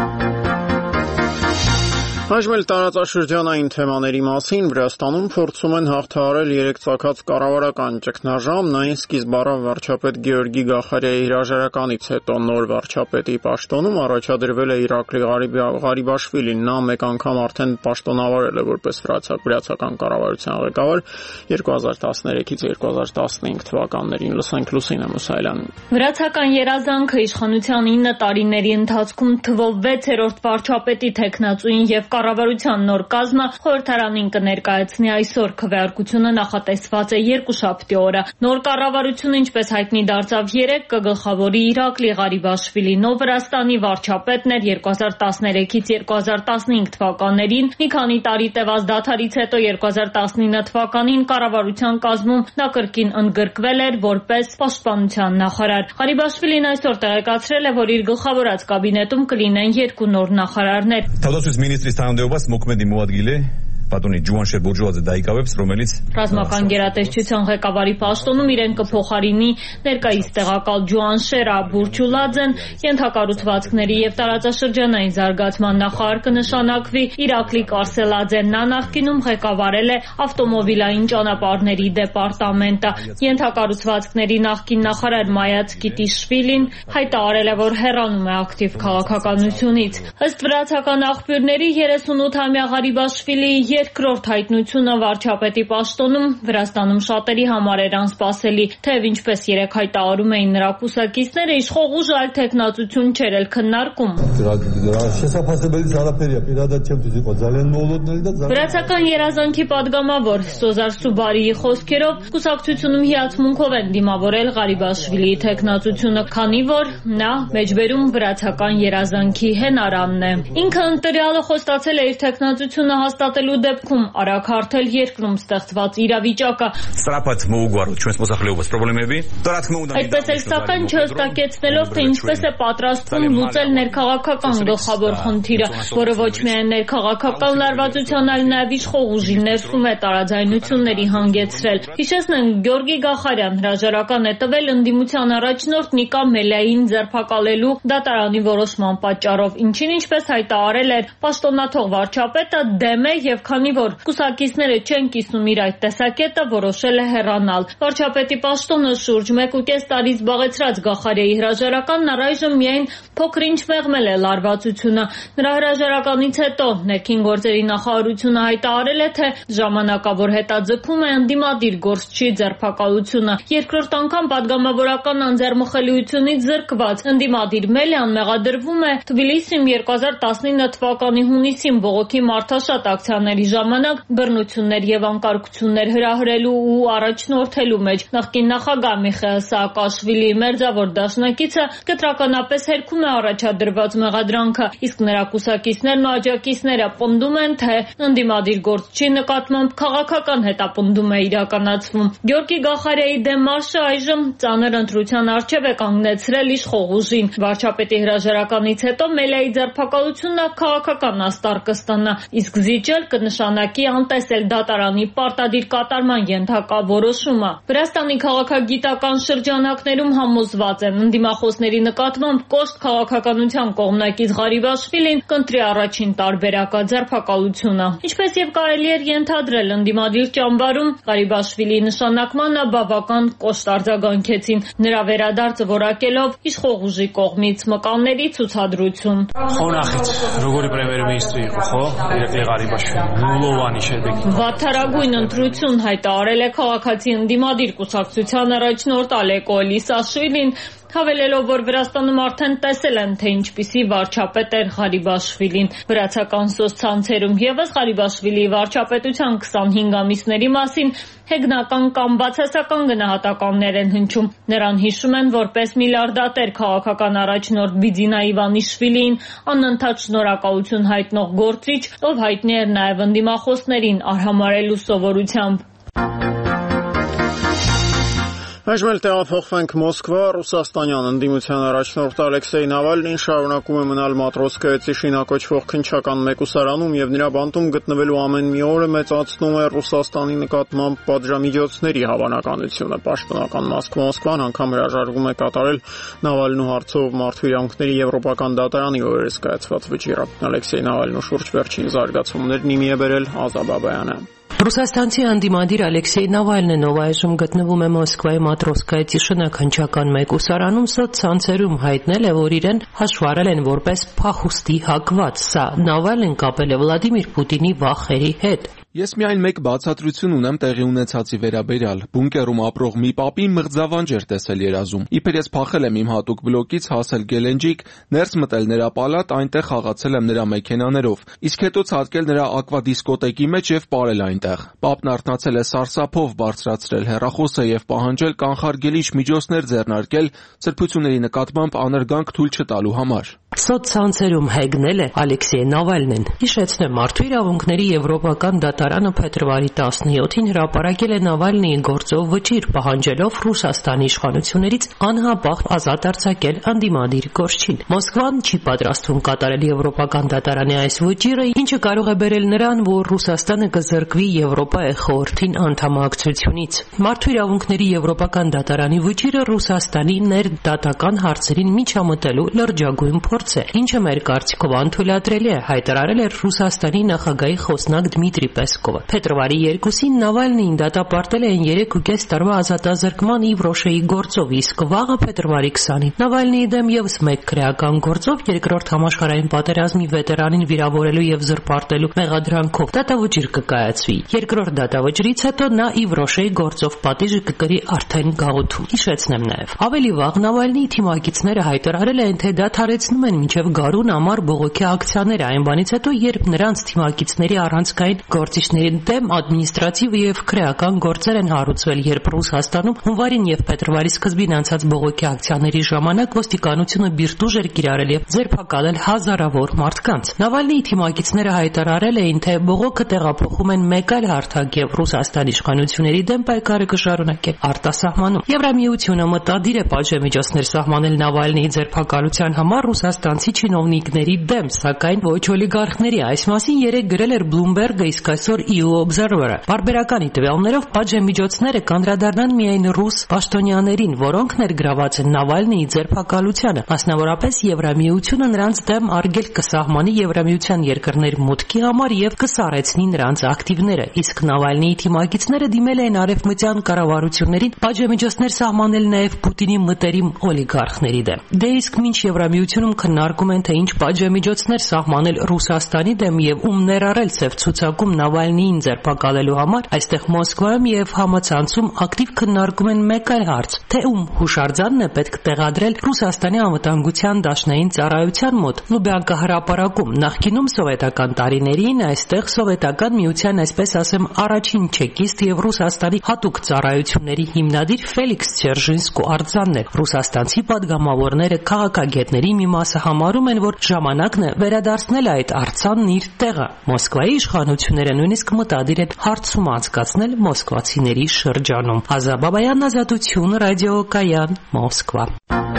Այժմ էլ տարածաշրջանային թեմաների մասին Վրաստանում փորձում են հաղթահարել երեք ծագած կառավարական ճգնաժամն, այն սկիզբ առավ վարչապետ Գեորգի Գախարյայի հրաժարականից հետո նոր վարչապետի պաշտոնում առաջադրվել է Իրակլի Ղարիբաշվիլին, նա մեկ անգամ արդեն պաշտոնավարել է որպես վրացական կառավարության ղեկավար 2013-ից 2015 թվականներին։ Լսենք Լուսինե Մուսայելյանին։ Վրացական երազանքը իշխանության 9 տարիների ընթացքում թվով 6-րդ վարչապետի թեկնածուին եւ կառավարության նոր կազմը խորհրդարանին կներկայացնի այսօր։ Քվեարկությունը նախատեսված է երկուշաբթի օրը։ Նոր կառավարությունը, ինչպես հայտնի դարձավ, 3 կգլխավորի Իրակլի Ղարիբաշվիլի նոր Վրաստանի վարչապետն էր 2013-ից 2015 թվականներին։ Մի քանի տարի տևած դադարից հետո 2019 թվականին կառավարության կազմում նա կրկին ընդգրկվել էր որպես պաշտպանության նախարար։ Ղարիբաշվիլին այսօր տեղեկացրել է, որ իր գլխավորած կաբինետում կլինեն 2 նոր նախարարներ։ Տանդեովաս մոկմեդի մուադգիլե Պատոնի Ջուանշեր Բուրժուազը դայկավებს, რომელიც ռազմական գերատեսչության ղեկավարի պաշտոնում իրեն կփոխարինի ներկայիս տեղակալ Ջուանշերա Բուրջուլաձեն, ենթակառուցվածքների եւ տարածաշրջանային զարգացման նախարար կնշանակվի Իրակլի Կարսելաձեն, նա նախկինում ղեկավարել է ավտոմոբիլային ճանապարհների դեպարտամենտը։ Ենթակառուցվածքների նախկին նախարար Մայաց Կիտիշվիլին հայտարարել է, որ հեռանում է ակտիվ քաղաքականությունից։ Ըստ վրացական աղբյուրների 38-ամյա Ղարիբաշվիլիի երկրորդ հայտնությունը վարչապետի պաշտոնում Վրաստանում շատերի համար էր անսպասելի, թեև ինչպես երեք հայտարարում էին նրա կուսակիցները, իշխող ուժը այլ թեկնածություն չէր էլ քննարկում։ Վրացական երազանքի պատգամավոր Սոզար Սուբարիի խոսքերով կուսակցությունում հիացմունքով են դիմավորել Ղարիբաշվիլիի թեկնածությունը, քանի որ նա մեջբերում վրացական երազանքի հենարանն է։ Ինքը ընտրյալը խոստացել է իր թեկնածությունը հաստատելու դեպքում արագ հարթել երկրում ստեղծված իրավիճակը։ Այդպես էլ սակայն չհստակեցնելով, թե ինչպես է պատրաստվում լուծել ներքաղաքական գլխավոր խնդիրը, որը ոչ միայն ներքաղաքական լարվածության, այլ նաև իշխող ուժի ներսում է տարաձայնությունների հանգեցրել։ Հիշեցնենք, Գեորգի Գախարյան հրաժարական է տվել ընդդիմության առաջնորդ Նիկա Մելիային ձերբակալելու դատարանի որոշման պատճառով, ինչին ինչպես հայտարարել էր պաշտոնաթող վարչապետը դեմ է եւ քանի որ կուսակիցները չեն կիսում իր այդ տեսակետը, որոշել է հեռանալ։ Վարչապետի պաշտոնը շուրջ 1.5 տարի զբաղեցրած Գախարյայի հրաժարականն առայժմ միայն փոքր-ինչ մեղմել է լարվածությունը։ Նրա հրաժարականից հետո ներքին գործերի նախարարությունը հայտարարել է, թե ժամանակավոր հետաձգում է ընդդիմադիր գործչի ձերբակալությունը։ Երկրորդ անգամ պատգամավորական անձեռմխելիությունից զրկված ընդդիմադիր Մելիան մեղադրվում է Թբիլիսիում 2019 թվականի հունիսին բողոքի մարդաշատ ակցիաների ժամանակ բռնություններ եւ անկարգություններ հրահրելու ու առաջնորդելու մեջ նախկին նախագահ Միխայիլ Սաակաշվիլիի մերձավոր դաշնակիցը կտրականապես հերքում է առաջադրված մեղադրանքը, իսկ նրա կուսակիցներն ու աջակիցները պնդում են, թե ընդդիմադիր գործչի նկատմամբ քաղաքական հետապնդում է իրականացվում։ Գյորգի Գախարյայի դեմ մարշը այժմ ծանր ընտրության առջև է կանգնեցրել իշխող ուժին։ Վարչապետի հրաժարականից հետո Մելիայի ձերբակալությունը քաղաքական աստար կստանա, իսկ զիջել կնշանակի անտեսել դատարանի պարտադիր կատարման ենթակա որոշումը։ Վրաստանի քաղաքագիտական շրջանակներում համոզված են, ընդդիմախոսների նկատմամբ կոշտ քաղաքականության կողմնակից Ղարիբաշվիլին կընտրի առաջին տարբերակա ձերբակալությունը։ Ինչպես եւ կարելի էր ենթադրել, ընդդիմադիր ճամբարում Ղարիբաշվիլիի նշանակմանը բավական կոշտ արձագանքեցին, նրա վերադարձը որակելով իշխող ուժի կողմից մկանների ցուցադրություն։ Խոնախից, როგორი პრემიერ-მინისტრი იყო, ხო? Իրակլի Ղարիբաշվիլին, նուլովանի შედეგი։ Վատթարագույն ընտրություն հայտարարել է քաղաքացի ընդդիմադիր կուսակցության առաջնորդ Ալեկո Էլիսաշվիլին, հավելելով, որ Վրաստանում արդեն տեսել են, թե ինչպիսի վարչապետ էր Ղարիբաշվիլին։ Վրացական սոցցանցերում եւս Ղարիբաշվիլիի վարչապետության 25 ամիսների մասին հեգնական կամ բացասական գնահատականներ են հնչում։ Նրան հիշում են որպես միլիարդատեր քաղաքական առաջնորդ Բիձինա Իվանիշվիլիին, անընդհատ շնորհակալություն հայտնող գործիչ, ով հայտնի էր նաև ընդդիմախոսներին արհամարհելու սովորությամբ։ Այժմ էլ տեղափոխվենք Մոսկվա։ Ռուսաստանյան ընդդիմության առաջնորդ Ալեքսեյ Նավալնին շարունակում է մնալ Մատրոսկայա Տիշինա կոչվող քննչական մեկուսարանում եւ նրա բանտում գտնվելու ամեն մի օրը մեծացնում է Ռուսաստանի նկատմամբ պատժամիջոցների հավանականությունը։ Պաշտոնական Մոսկվան անգամ հրաժարվում է կատարել Նավալնու հարցով Մարդու իրավունքների եվրոպական դատարանի օրերս կայացված վճիռը։ Ալեքսեյ Նավալնու շուրջ վերջին զարգացումներն իմի է բերել Ազա Բաբայանը։ Ռուսաստանցի անդիմադիր Ալեքսեյ Նավալնին, ով այժմ գտնվում է Մոսկվայի Մատրոսկայա Տիշինա քննչական մեկուսարանում, սոցցանցերում հայտնել է, որ իրեն հաշվառել են որպես փախուստի հակված։ Սա Նավալնին կապել է Վլադիմիր Պուտինի վախերի հետ։ Ես միայն մեկ բացատրություն ունեմ տեղի ունեցածի վերաբերյալ։ Բունկերում ապրող մի պապի մղձավանջ էր տեսել երազում։ Իբր ես փախել եմ իմ հատուկ բլոկից, հասել Գելենջիկ, ներս մտել նրա պալատ, այնտեղ խաղացել եմ նրա մեքենաներով, իսկ հետո ցատկել նրա ակվադիսկոտեկի մեջ եւ ապարել այնտեղ։ Պապն արթնացել է սարսափով, բարձրացրել հեռախոսը եւ պահանջել կանխարգելիչ միջոցներ ձեռնարկել սրբությունների նկատմամբ աներգանք թույլ չտալու համար։ Սոցցանցերում հեգնել է Ալեքսեյ Նավալնին։ Հիշեցնեմ, Մարդու իրավունքների եվրոպական դատարանը փետրվարի 17-ին հրապարակել է Նավալնիի գործով վճիռ, պահանջելով Ռուսաստանի իշխանություններից անհապաղ ազատ արձակել ընդդիմադիր գործչին։ Մոսկվան չի պատրաստվում կատարել եվրոպական դատարանի այս վճիռը, ինչը կարող է բերել նրան, որ Ռուսաստանը կզրկվի Եվրոպայի խորհրդին անդամակցությունից։ Մարդու իրավունքների եվրոպական դատարանի վճիռը Ռուսաստանի ներդատական հարցերին միջամտելու լրջագույն փորձ է, ինչը մեր կարծիքով անթույլատրելի է, հայտարարել է Ռուսաստանի նախագահի խոսնակ Դմիտրի Պեսկովը։ Փետրվարի 2-ին Նավալնիին դատապարտել էին 3.5 տարվա ազատազրկման Իվրոշեի գործով, իսկ վաղը փետրվարի 20-ին Նավալնիի դեմ եւս մեկ քրեական գործով երկրորդ համաշխարհային պատերազմի վետերանին վիրավորելու եւ զրպարտելու մեղադրանքով դատավճիռ կկայացվի։ Երկրորդ դատավճռից հետո նա Իվրոշեի գործով պատիժը կկրի արդեն գաղութում։ Հիշեցնեմ նաեւ, ավելի վաղ Նավալնիի թիմակիցները հայտարարել են, թե դադարեցնում են մինչև գարուն ամառ բողոքի ակցիաները, այն բանից հետո, երբ նրանց թիմակիցների առանցքային գործիչների դեմ ադմինիստրատիվ եւ քրեական գործեր են հարուցվել, երբ Ռուսաստանում հունվարին եւ փետրվարի սկզբին անցած բողոքի ակցիաների ժամանակ ոստիկանությունը բիրտուժ էր կիրառել եւ ձերբակալել հազարավոր մարդկանց։ Նավալնիի թիմակիցները հայտարարել էին, թե բողոքը տեղափոխում են մեկ այլ հարթակ եւ Ռուսաստանի իշխանությունների դեմ պայքարը կշարունակեն արտասահմանում։ Եվրամիությունը մտադիր է պատժամիջոցներ սահմանել Նավալնիի ձերբակալության համար ռուսաստանցի չինովնիկների դեմ, սակայն ոչ օլիգարխների։ Այս մասին երեկ գրել էր Bloomberg-ը, իսկ այսօր EU Observer-ը։ Բարբերականի տվյալներով պատժամիջոցները կանդրադառնան միայն ռուս պաշտոնյաներին, որոնք ներգրաված են Նավալնիի ձերբակալությանը։ Մասնավորապես Եվրամիությունը նրանց դեմ արգելք կսահմանի Եվրամիության երկրներ մուտքի համար եւ կսառեցնի նրանց ակտիվները, իսկ Նավալնիի թիմակիցները դիմել են արևմտյան կառավարություններին պատժամիջոցներ սահմանել նաեւ Պուտինի մտերիմ օլիգարխների դեմ։ Դե իսկ մինչ Եվրամիությունում քննարկում են, թե ինչ պատժամիջոցներ սահմանել Ռուսաստանի դեմ եւ ում ներառել սև ցուցակում Նավալնիին ձերբակալելու համար, այստեղ Մոսկվայում եւ համացանցում ակտիվ քննարկում են մեկ այլ հարց, թե ում հուշարձանն է պետք տեղադրել Ռուսաստանի անվտանգության դաշնային ծառայության մոտ։ Լուբյանկա հրապարակում նախկինում սովետական տարիներին այստեղ Սովետական միության, այսպես ասեմ, առաջին չեկիստ եւ Ռուսաստանի հատուկ ծառայությունների հիմնադիր Ֆելիքս Չերժինսկու արձանն էր։ Ռուսաստանցի падգամավորները քաղաքագետների մի մասը համարում են, որ ժամանակն է վերադարձնել այդ արձանն իր տեղը։ Մոսկվայի իշխանությունները նույնիսկ մտադիր են հարցում անցկացնել մոսկվացիների շրջանում։ Ազաբաբայան, Ազատություն, Ռադիոկայան, Մոսկվա։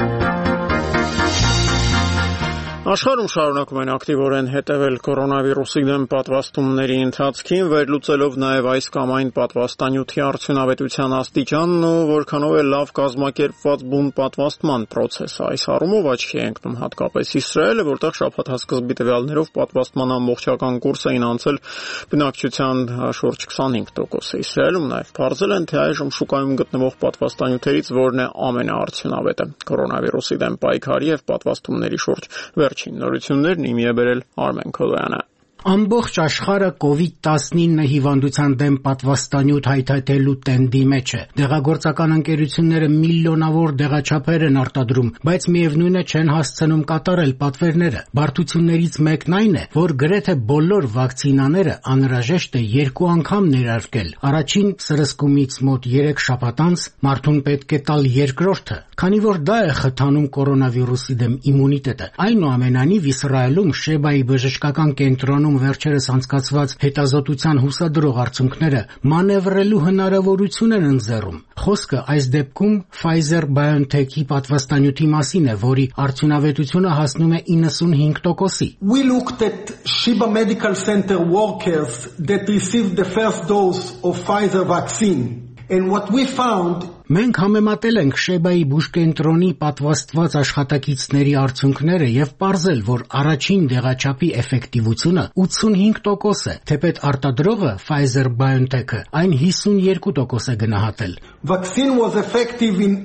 Աշխարհում շարունակում են ակտիվորեն հետևել կորոնավիրուսի դեմ պատվաստումների ընթացքին, վերլուծելով նաև այս կամ այն պատվաստանյութի արդյունավետության աստիճանն ու որքանով է լավ կազմակերպված բուն պատվաստման process-ը։ Այս առումով աչքի է ընկնում հատկապես Իսրայելը, որտեղ շաբաթ սկզբի տվյալներով պատվաստման ամբողջական կուրս էին անցել բնակչության շուրջ 25%-ը։ Իսրայելում նաև պարզել են, թե այժմ շուկայում գտնվող պատվաստանյութերից որն է ամենաարդյունավետը։ Կորոնավիրուսի դեմ պայքարի եւ պատվաստումների շուրջ վերջին նորություններն իմի է բերել Արմեն Քոլոյանը։ Ամբողջ աշխարհը COVID-19 հիվանդության դեմ պատվաստանյութ հայթայթելու տենդի մեջ է։ Դեղագործական ընկերությունները միլիոնավոր դեղաչափեր են արտադրում, բայց միևնույն է չեն հասցնում կատարել պատվերները։ Բարդություններից մեկն այն է, որ գրեթե բոլոր վակցինաները անհրաժեշտ է 2 անգամ ներարկել։ Առաջին սրսկումից մոտ 3 շաբաթ անց մարդուն պետք է տալ երկրորդը, քանի որ դա է խթանում կորոնավիրուսի դեմ իմունիտետը։ Այնուամենայնիվ Իսրայելում Շեբայի բժշկական կենտրոնում վերջերս անցկացված հետազոտության հուսադրող արդյունքները մանևրելու հնարավորություն են ընձեռում։ Խոսքը այս դեպքում Pfizer-BioNTech-ի պատվաստանյութի մասին է, որի արդյունավետությունը հասնում է 95%-ի։ We looked at Sheba Medical Center workers that received the first dose of Pfizer vaccine. And what we found Մենք համեմատել ենք Շեբայի բուժկենտրոնի պատվաստված աշխատակիցների արդյունքները եւ պարզել, որ առաջին դեղաչափի էֆեկտիվությունը 85% է, թեպետ արտադրողը Pfizer-BioNTech-ը այն 52% է գնահատել։ Vaccine was effective in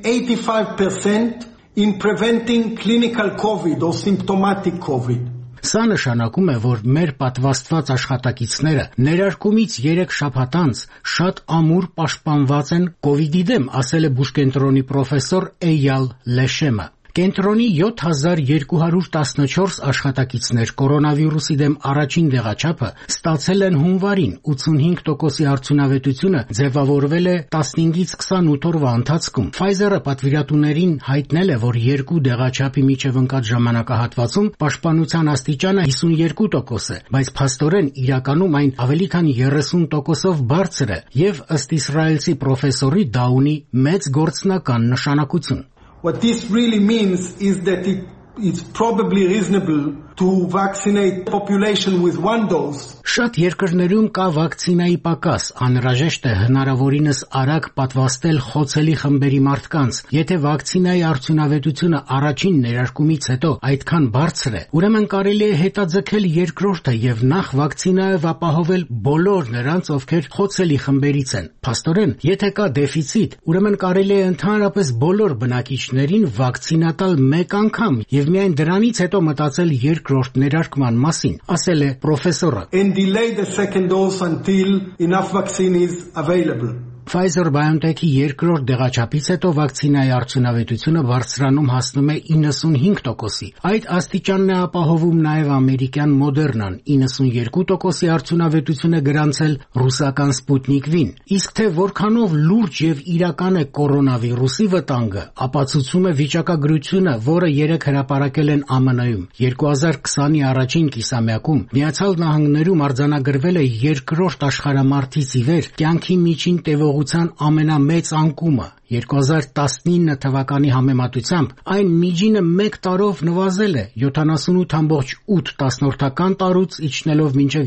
85% in preventing clinical COVID or symptomatic COVID. Սա նշանակում է, որ մեր պատվաստված աշխատակիցները ներարկումից 3 շաբաթ անց շատ ամուր պաշտպանված են COVID-ի դեմ, ասել է բուժկենտրոնի պրոֆեսոր Էյալ Լեշեմը։ Կենտրոնի 7214 աշխատակիցներ կորոնավիրուսի դեմ առաջին դեղաչափը ստացել են հունվարին, 85%-ի արդյունավետությունը ձևավորվել է 15-ից 28 օրվա ընթացքում։ Pfizer-ը պատվիրատուներին հայտնել է, որ 2 դեղաչափի միջև ընկած ժամանակահատվածում պաշտպանության աստիճանը 52% է, բայց փաստորեն իրականում այն ավելի քան 30%-ով բարձր է եւ ըստ իսրայելցի պրոֆեսորի դա ունի մեծ գործնական նշանակություն։ What this really means is that it's probably reasonable to vaccinate population with one dose. Շատ երկրներում կա վակցինայի պակաս, անհրաժեշտ է հնարավորինս արագ պատվաստել խոցելի խմբերի մարդկանց։ Եթե վակցինայի արդյունավետությունը առաջին ներարկումից հետո այդքան բարձր է, ուրեմն կարելի է հետաձգել երկրորդը եւ նախ վակցինայով ապահովել բոլոր նրանց, ովքեր խոցելի խմբերից են։ Փաստորեն, եթե կա դեֆիցիտ, ուրեմն կարելի է ընդհանրապես բոլոր բնակիչներին վակցինա տալ մեկ անգամ եւ միայն դրանից հետո մտածել երկրորդ ներարկման մասին, ասել է պրոֆեսորը։ And delay the second dose until enough vaccine is available. Pfizer-BioNTech-ի երկրորդ դեղաչափից հետո վակցինայի արդյունավետությունը բարձրանում հասնում է 95%-ի։ Այդ աստիճանն է ապահովում նաև ամերիկյան Moderna-ն, 92%-ի արդյունավետություն է գրանցել ռուսական Sputnik V-ն։ Իսկ թե որքանով լուրջ եւ իրական է կորոնավիրուսի վտանգը, ապացուցում է վիճակագրությունը, որը երեք հրապարակել են ԱՄՆ-ում։ 2020-ի առաջին կիսամյակում Միացյալ Նահանգներում արձանագրվել է երկրորդ աշխարհամարտից ի վեր կյանքի միջին տևողության ամենամեծ անկումը։ 2019 թվականի համեմատությամբ այն միջինը 1 տարով նվազել է 78.8 տարուց իջնելով մինչև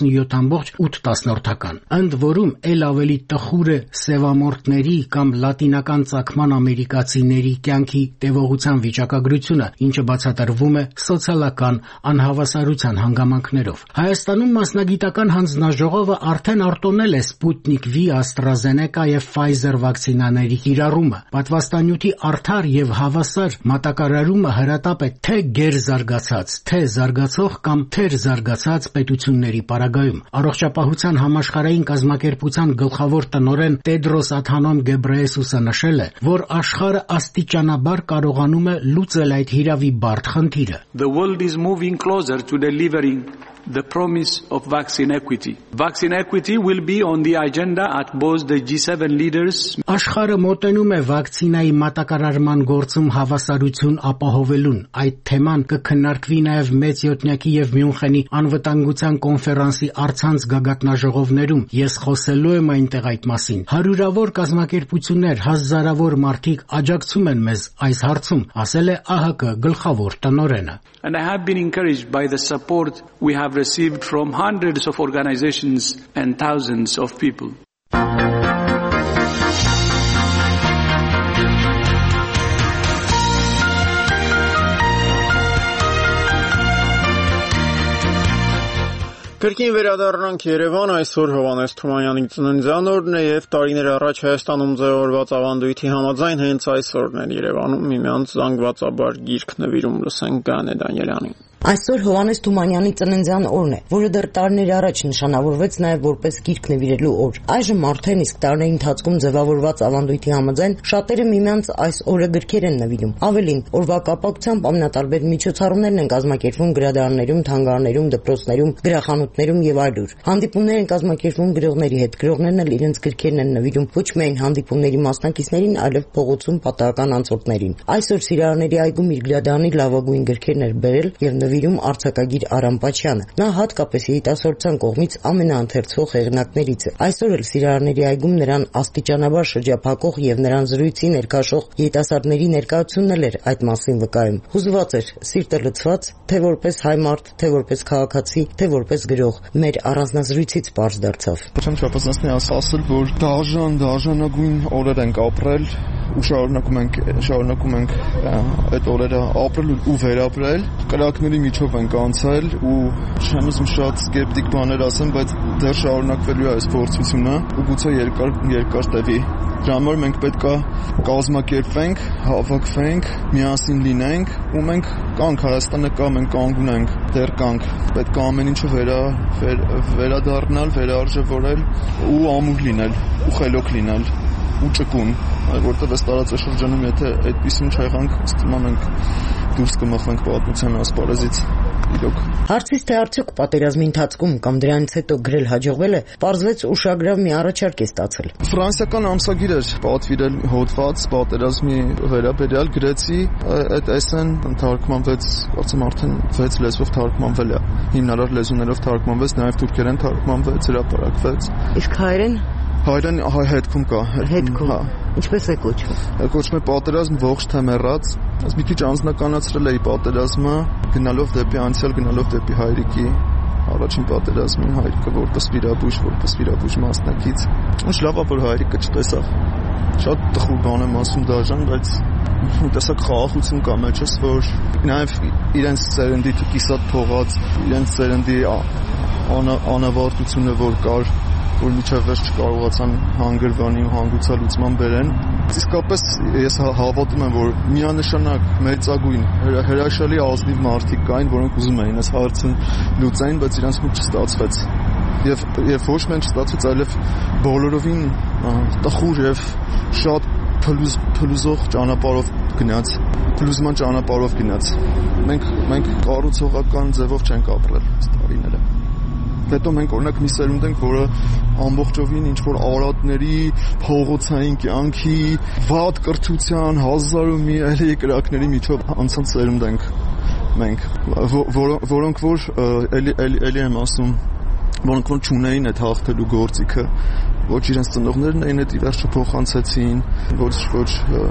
77.8։ Ընդ որում ել ավելի տխուր է սևամորտների կամ լատինական ծագման ամերիկացիների կյանքի տևողության վիճակագրությունը, ինչը բացատրվում է սոցիալական անհավասարության հանգամանքներով։ Հայաստանում մասնագիտական հանձնաժողովը արդեն արտոնել է Sputnik V, AstraZeneca եւ Pfizer վակցինաների կիրառումը։ Պատվաստանյութի արդար եւ հավասար մատակարարումը հրատապ է թե գերզարգացած, թե զարգացող կամ թերզարգացած պետությունների պարագայում։ Առողջապահության համաշխարհային կազմակերպության գլխավոր տնօրեն Տեդրոս Ադհանոմ Գեբրեյեսուսը նշել է, որ աշխարհը աստիճանաբար կարողանում է լուծել այդ հիրավի բարդ խնդիրը։ The world is moving closer to delivering the promise of vaccine equity. Vaccine equity will be on the agenda at both the G7 leaders. Աշխարհը մոտենում է վակցինայի մատակարարման գործում հավասարություն ապահովելուն։ Այդ թեման կքննարկվի նաև մեծ յոթնյակի եւ Մյունխենի անվտանգության կոնֆերանսի առցանց գագաթնաժողովներում։ Ես խոսելու եմ այնտեղ այդ մասին։ Հարյուրավոր կազմակերպություններ, հազարավոր մարդիկ աջակցում են մեզ այս հարցում, ասել է ԱՀԿ գլխավոր տնօրենը։ And I have been encouraged by the support we have received from hundreds of organizations and thousands of people. Կրկին վերադառնանք Երևան, այսօր Հովհաննես Թումանյանի ծննդյան օրն է եւ տարիներ առաջ Հայաստանում ձևավորված ավանդույթի համաձայն հենց այսօրն է Երևանում միմյանց զանգվածաբար գիրք նվիրում, լսենք Գանե Դանիելյանին։ Այսօր Հովհաննես Թումանյանի ծննդյան օրն է, որը դեռ տարիներ առաջ նշանավորվեց նաև որպես գիրք նվիրելու օր։ Այժմ արդեն իսկ տարիների ընթացքում ձևավորված ավանդույթի համաձայն շատերը միմյանց այս օրը գրքեր են նվիրում։ Ավելին, օրվա կապակցությամբ ամենատարբեր միջոցառումներն են կազմակերպվում գրադարաններում, թանգարաններում, դպրոցներում, գրախանութներում եւ այլուր։ Հանդիպումներ են կազմակերպվում գրողների հետ, գրողներն էլ իրենց գրքերն են նվիրում ոչ միայն հանդիպումների մասնակիցներին, այլև փողոցում պատահական անցորդներին։ Այսօր Սիրահարների այգում իր գրադարանի լավագույն գրքերն էր բերել եւ նվիրում արձակագիր Արամ Պաչյանը։ Նա հատկապես երիտասարդության կողմից ամենաընթերցվող հեղինակներից է։ Այսօր էլ Սիրահարների այգում նրան աստիճանաբար շրջափակող եւ նրան զրույցի ներկաշող երիտասարդների ներկայությունն էլ էր այդ մասին վկայում։ Հուզված էր, սիրտը լցված, թե որպես հայ մարդ, թե որպես քաղաքացի, թե որպես գրող։ Մեր առանձնազրույցից պարզ դարձավ։ Չեմ շփոթեցնի ասել, որ դաժանագույն օրեր ենք ապրել ու շարունակում ենք այդ օրերը ապրել ու վերապրել։ Կրակների միջով ենք անցել ու չեմ ուզում շատ սկեպտիկ բաներ ասեմ, բայց դեռ շարունակվելու է այս փորձությունը ու գուցե երկար տևի։ Դրա համար մենք պետք է կազմակերպվենք, հավաքվենք, միասին լինենք ու մենք կանք, Հայաստանը կա, մենք կանգուն ենք, դեռ կանք։ Պետք է ամեն ինչը վերադառնալ, վերարժևորել ու ամուր լինել ու խելոք լինել ու ճկուն, որտեղ այս տարածաշրջանում եթե այդպիսին չեղանք, ստիման ենք դուրս կմղվենք պատմության ասպարեզից իրոք։ Հարցից թե արդյոք պատերազմի ընթացքում կամ դրանից հետո գրել հաջողվել է, պարզվեց ուշագրավ մի առաջարկ է ստացել։ Ֆրանսիական ամսագիր էր պատվիրել հոդված պատերազմի վերաբերյալ, գրեցի, այդ էսեն թարգմանվեց, կարծեմ արդեն 6 լեզվով թարգմանվել է, հիմնարար լեզուներով թարգմանվեց, նաև թուրքերեն թարգմանվեց, հրապարակվեց։ Իսկ հայերեն հետքում կա։ Հետքում։ Ինչպես է կոչվում։ Կոչվում է պատերազմ ողջ թե մեռած։ Ես մի քիչ անձնականացրել էի պատերազմը, գնալով դեպի անցյալ, գնալով դեպի հայրիկի առաջին պատերազմին, հայրիկը որպես վիրաբույժ մասնակից։ Ինչ լավ է, որ հայրիկը չտեսավ։ Շատ տխուր բան եմ ասում դաժան, բայց տեսակ խաղաղություն կա մեջս, որ նաև իրենց ծերնդի կիսատ փողած, իրենց ծերնդի անավարտությունը, որ կար, որ միջև վերջ չկարողացան հանգրվանի ու հանգուցալուծման բերեն։ Իսկապես ես հավատում եմ, որ միանշանակ մեծագույն հրաշալի ազնիվ մարդիկ կային, որոնք ուզում էին այս հարցը լուծեն, բայց իրենց մոտ չստացվեց։ Եվ ոչ միայն չստացվեց, այլև բոլորովին տխուր եւ շատ փլուզող ճանապարհով գնաց, փլուզման ճանապարհով գնաց։ Մենք կառուցողական ձևով չենք ապրել այս տարիները։ Հետո մենք օրինակ մի սերունդ ենք, որը ամբողջովին ինչ-որ արատների, փողոցային կյանքի, վատ կրթության, հազար ու մի էլի կրակների միջով անցած սերունդ ենք մենք, որոնք որ էլի եմ ասում, որոնք որ չունեին այդ հաղթելու գործիքը, ոչ իրենց ծնողներն էին այդ իվերջը փոխանցեցին, ոչ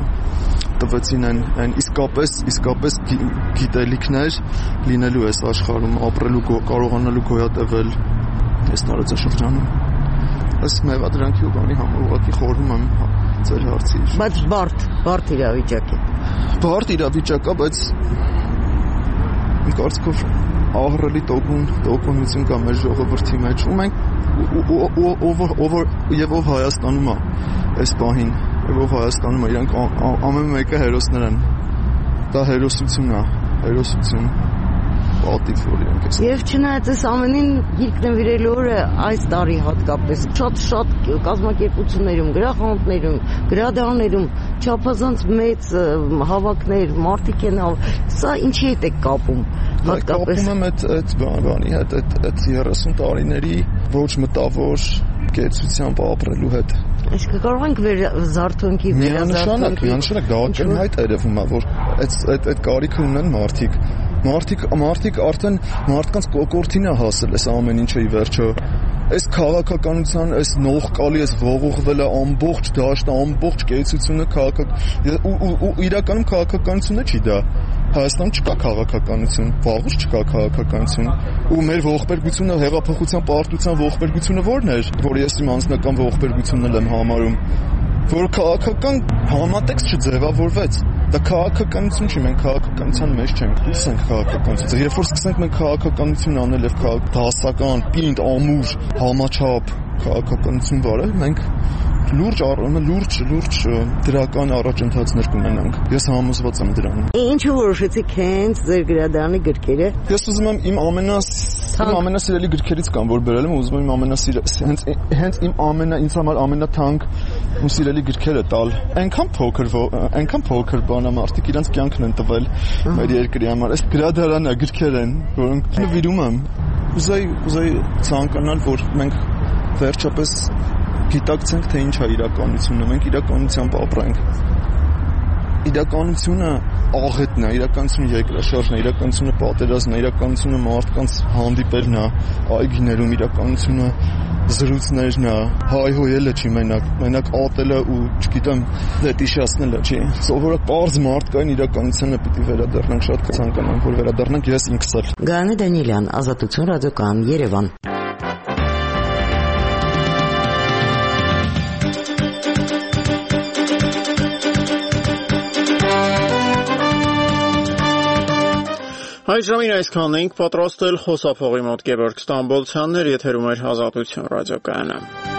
տվեցին այն իսկապես գիտելիքներ լինելու այս աշխարհում, ապրելու, կարողանալու գոյատևել այս տարածաշրջանում։ Այս մեղադրանքի ու բանի համար ուղղակի խորհում եմ ձեր հարցի։ Բայց բարդ իրավիճակ է։ Բարդ իրավիճակ է, բայց կարծիքով ահռելի տոկունություն կա մեր ժողովրդի մեջ ու մենք ով Հայաստանում է այս պահին ով Հայաստանում իրանք ամեն մեկը հերոսներ են։ Դա հերոսություն է, հերոսություն։ Պատիվ որ իրանք էս։ Եվ չնայած այս ամենին գիրք նվիրելու օրը այս տարի հատկապես շատ կազմակերպություններում, գրախանութներում, գրադարաններում չափազանց մեծ հավաքներ, մարդիկ են, սա ինչի հետ է կապում։ Հատկապես կապում եմ այդ բանի հետ, այդ 30 տարիների ոչ մտավոր կեցությամբ ապրելու հետ։ Իսկ կարող ենք զարթոնքի վերազարթոնքի միանշանակ դա ակնհայտ երևում է, որ այդ կարիքը ունեն մարդիկ արդեն մարդկանց կոկորտին է հասել այս ամեն ինչը ի վերջո այս քաղաքականության այս նողկալի այս ողողվելը ամբողջ դաշտը ամբողջ կեցությունը ու իրականում քաղաքականությունը չի դա Հայաստանում չկա քաղաքականություն, վաղուց չկա քաղաքականություն ու մեր ողբերգությունը հեղափոխության պարտության ողբերգությունը ո՞րն էր, որ ես իմ անձնական ողբերգությունն եմ համարում, որ քաղաքական համատեքստ չձևավորվեց։ Դա քաղաքականություն չի, մենք քաղաքականության մեջ չենք, ուսս ենք քաղաքականություն։ Երբ որ սկսենք մենք քաղաքականություն անել եւ դասական, պինդ, ամուր, համաչափ քաղաքականություն վարել, մենք լուրջ դրական առաջընթացներ կունենանք։ Ես համոզված եմ դրանում։ Ինչու որոշեցիք հենց ձեր գրադարանի գրքերը։ Ես ուզում եմ իմ ամենասիրելի գրքերից կամ որ բերել եմ, ուզում եմ հենց իմ ինձ համար ամենաթանկ ու սիրելի գրքերը տալ։ Այնքան փոքր բան է, մարդիկ իրանց կյանքն են տվել մեր երկրի համար։ Այս գրադարանը գրքեր են, որոնք նվիրում եմ։ Ուզեի ցանկանալ, որ մենք վերջապես գիտակցենք, թե ինչ է իրականությունը, մենք իրականությամբ ապրենք։ Իրականությունը աղետն է, իրականությունը երկրաշարժն է, իրականությունը պատերազմն է, իրականությունը մարդկանց հանդիպելն է այգիներում, իրականությունը զրույցներն է, հայհոյելը չի մենակ ատելը ու չգիտեմ դետիշացնելը չի։ Սովորակ պարզ մարդկային իրականությանը պիտի վերադառնանք, շատ կցանկանամ, որ վերադառնանք ես ինքս էլ։ Գայանե Դանիելյան, Ազատություն ռադիոկայան, Երևան։ Այս ժամին այսքանն էինք պատրաստել, խոսափողի մոտ Գևորգ Ստամբոլցյանն էր, եթերում էր Ազատություն ռադիոկայանը։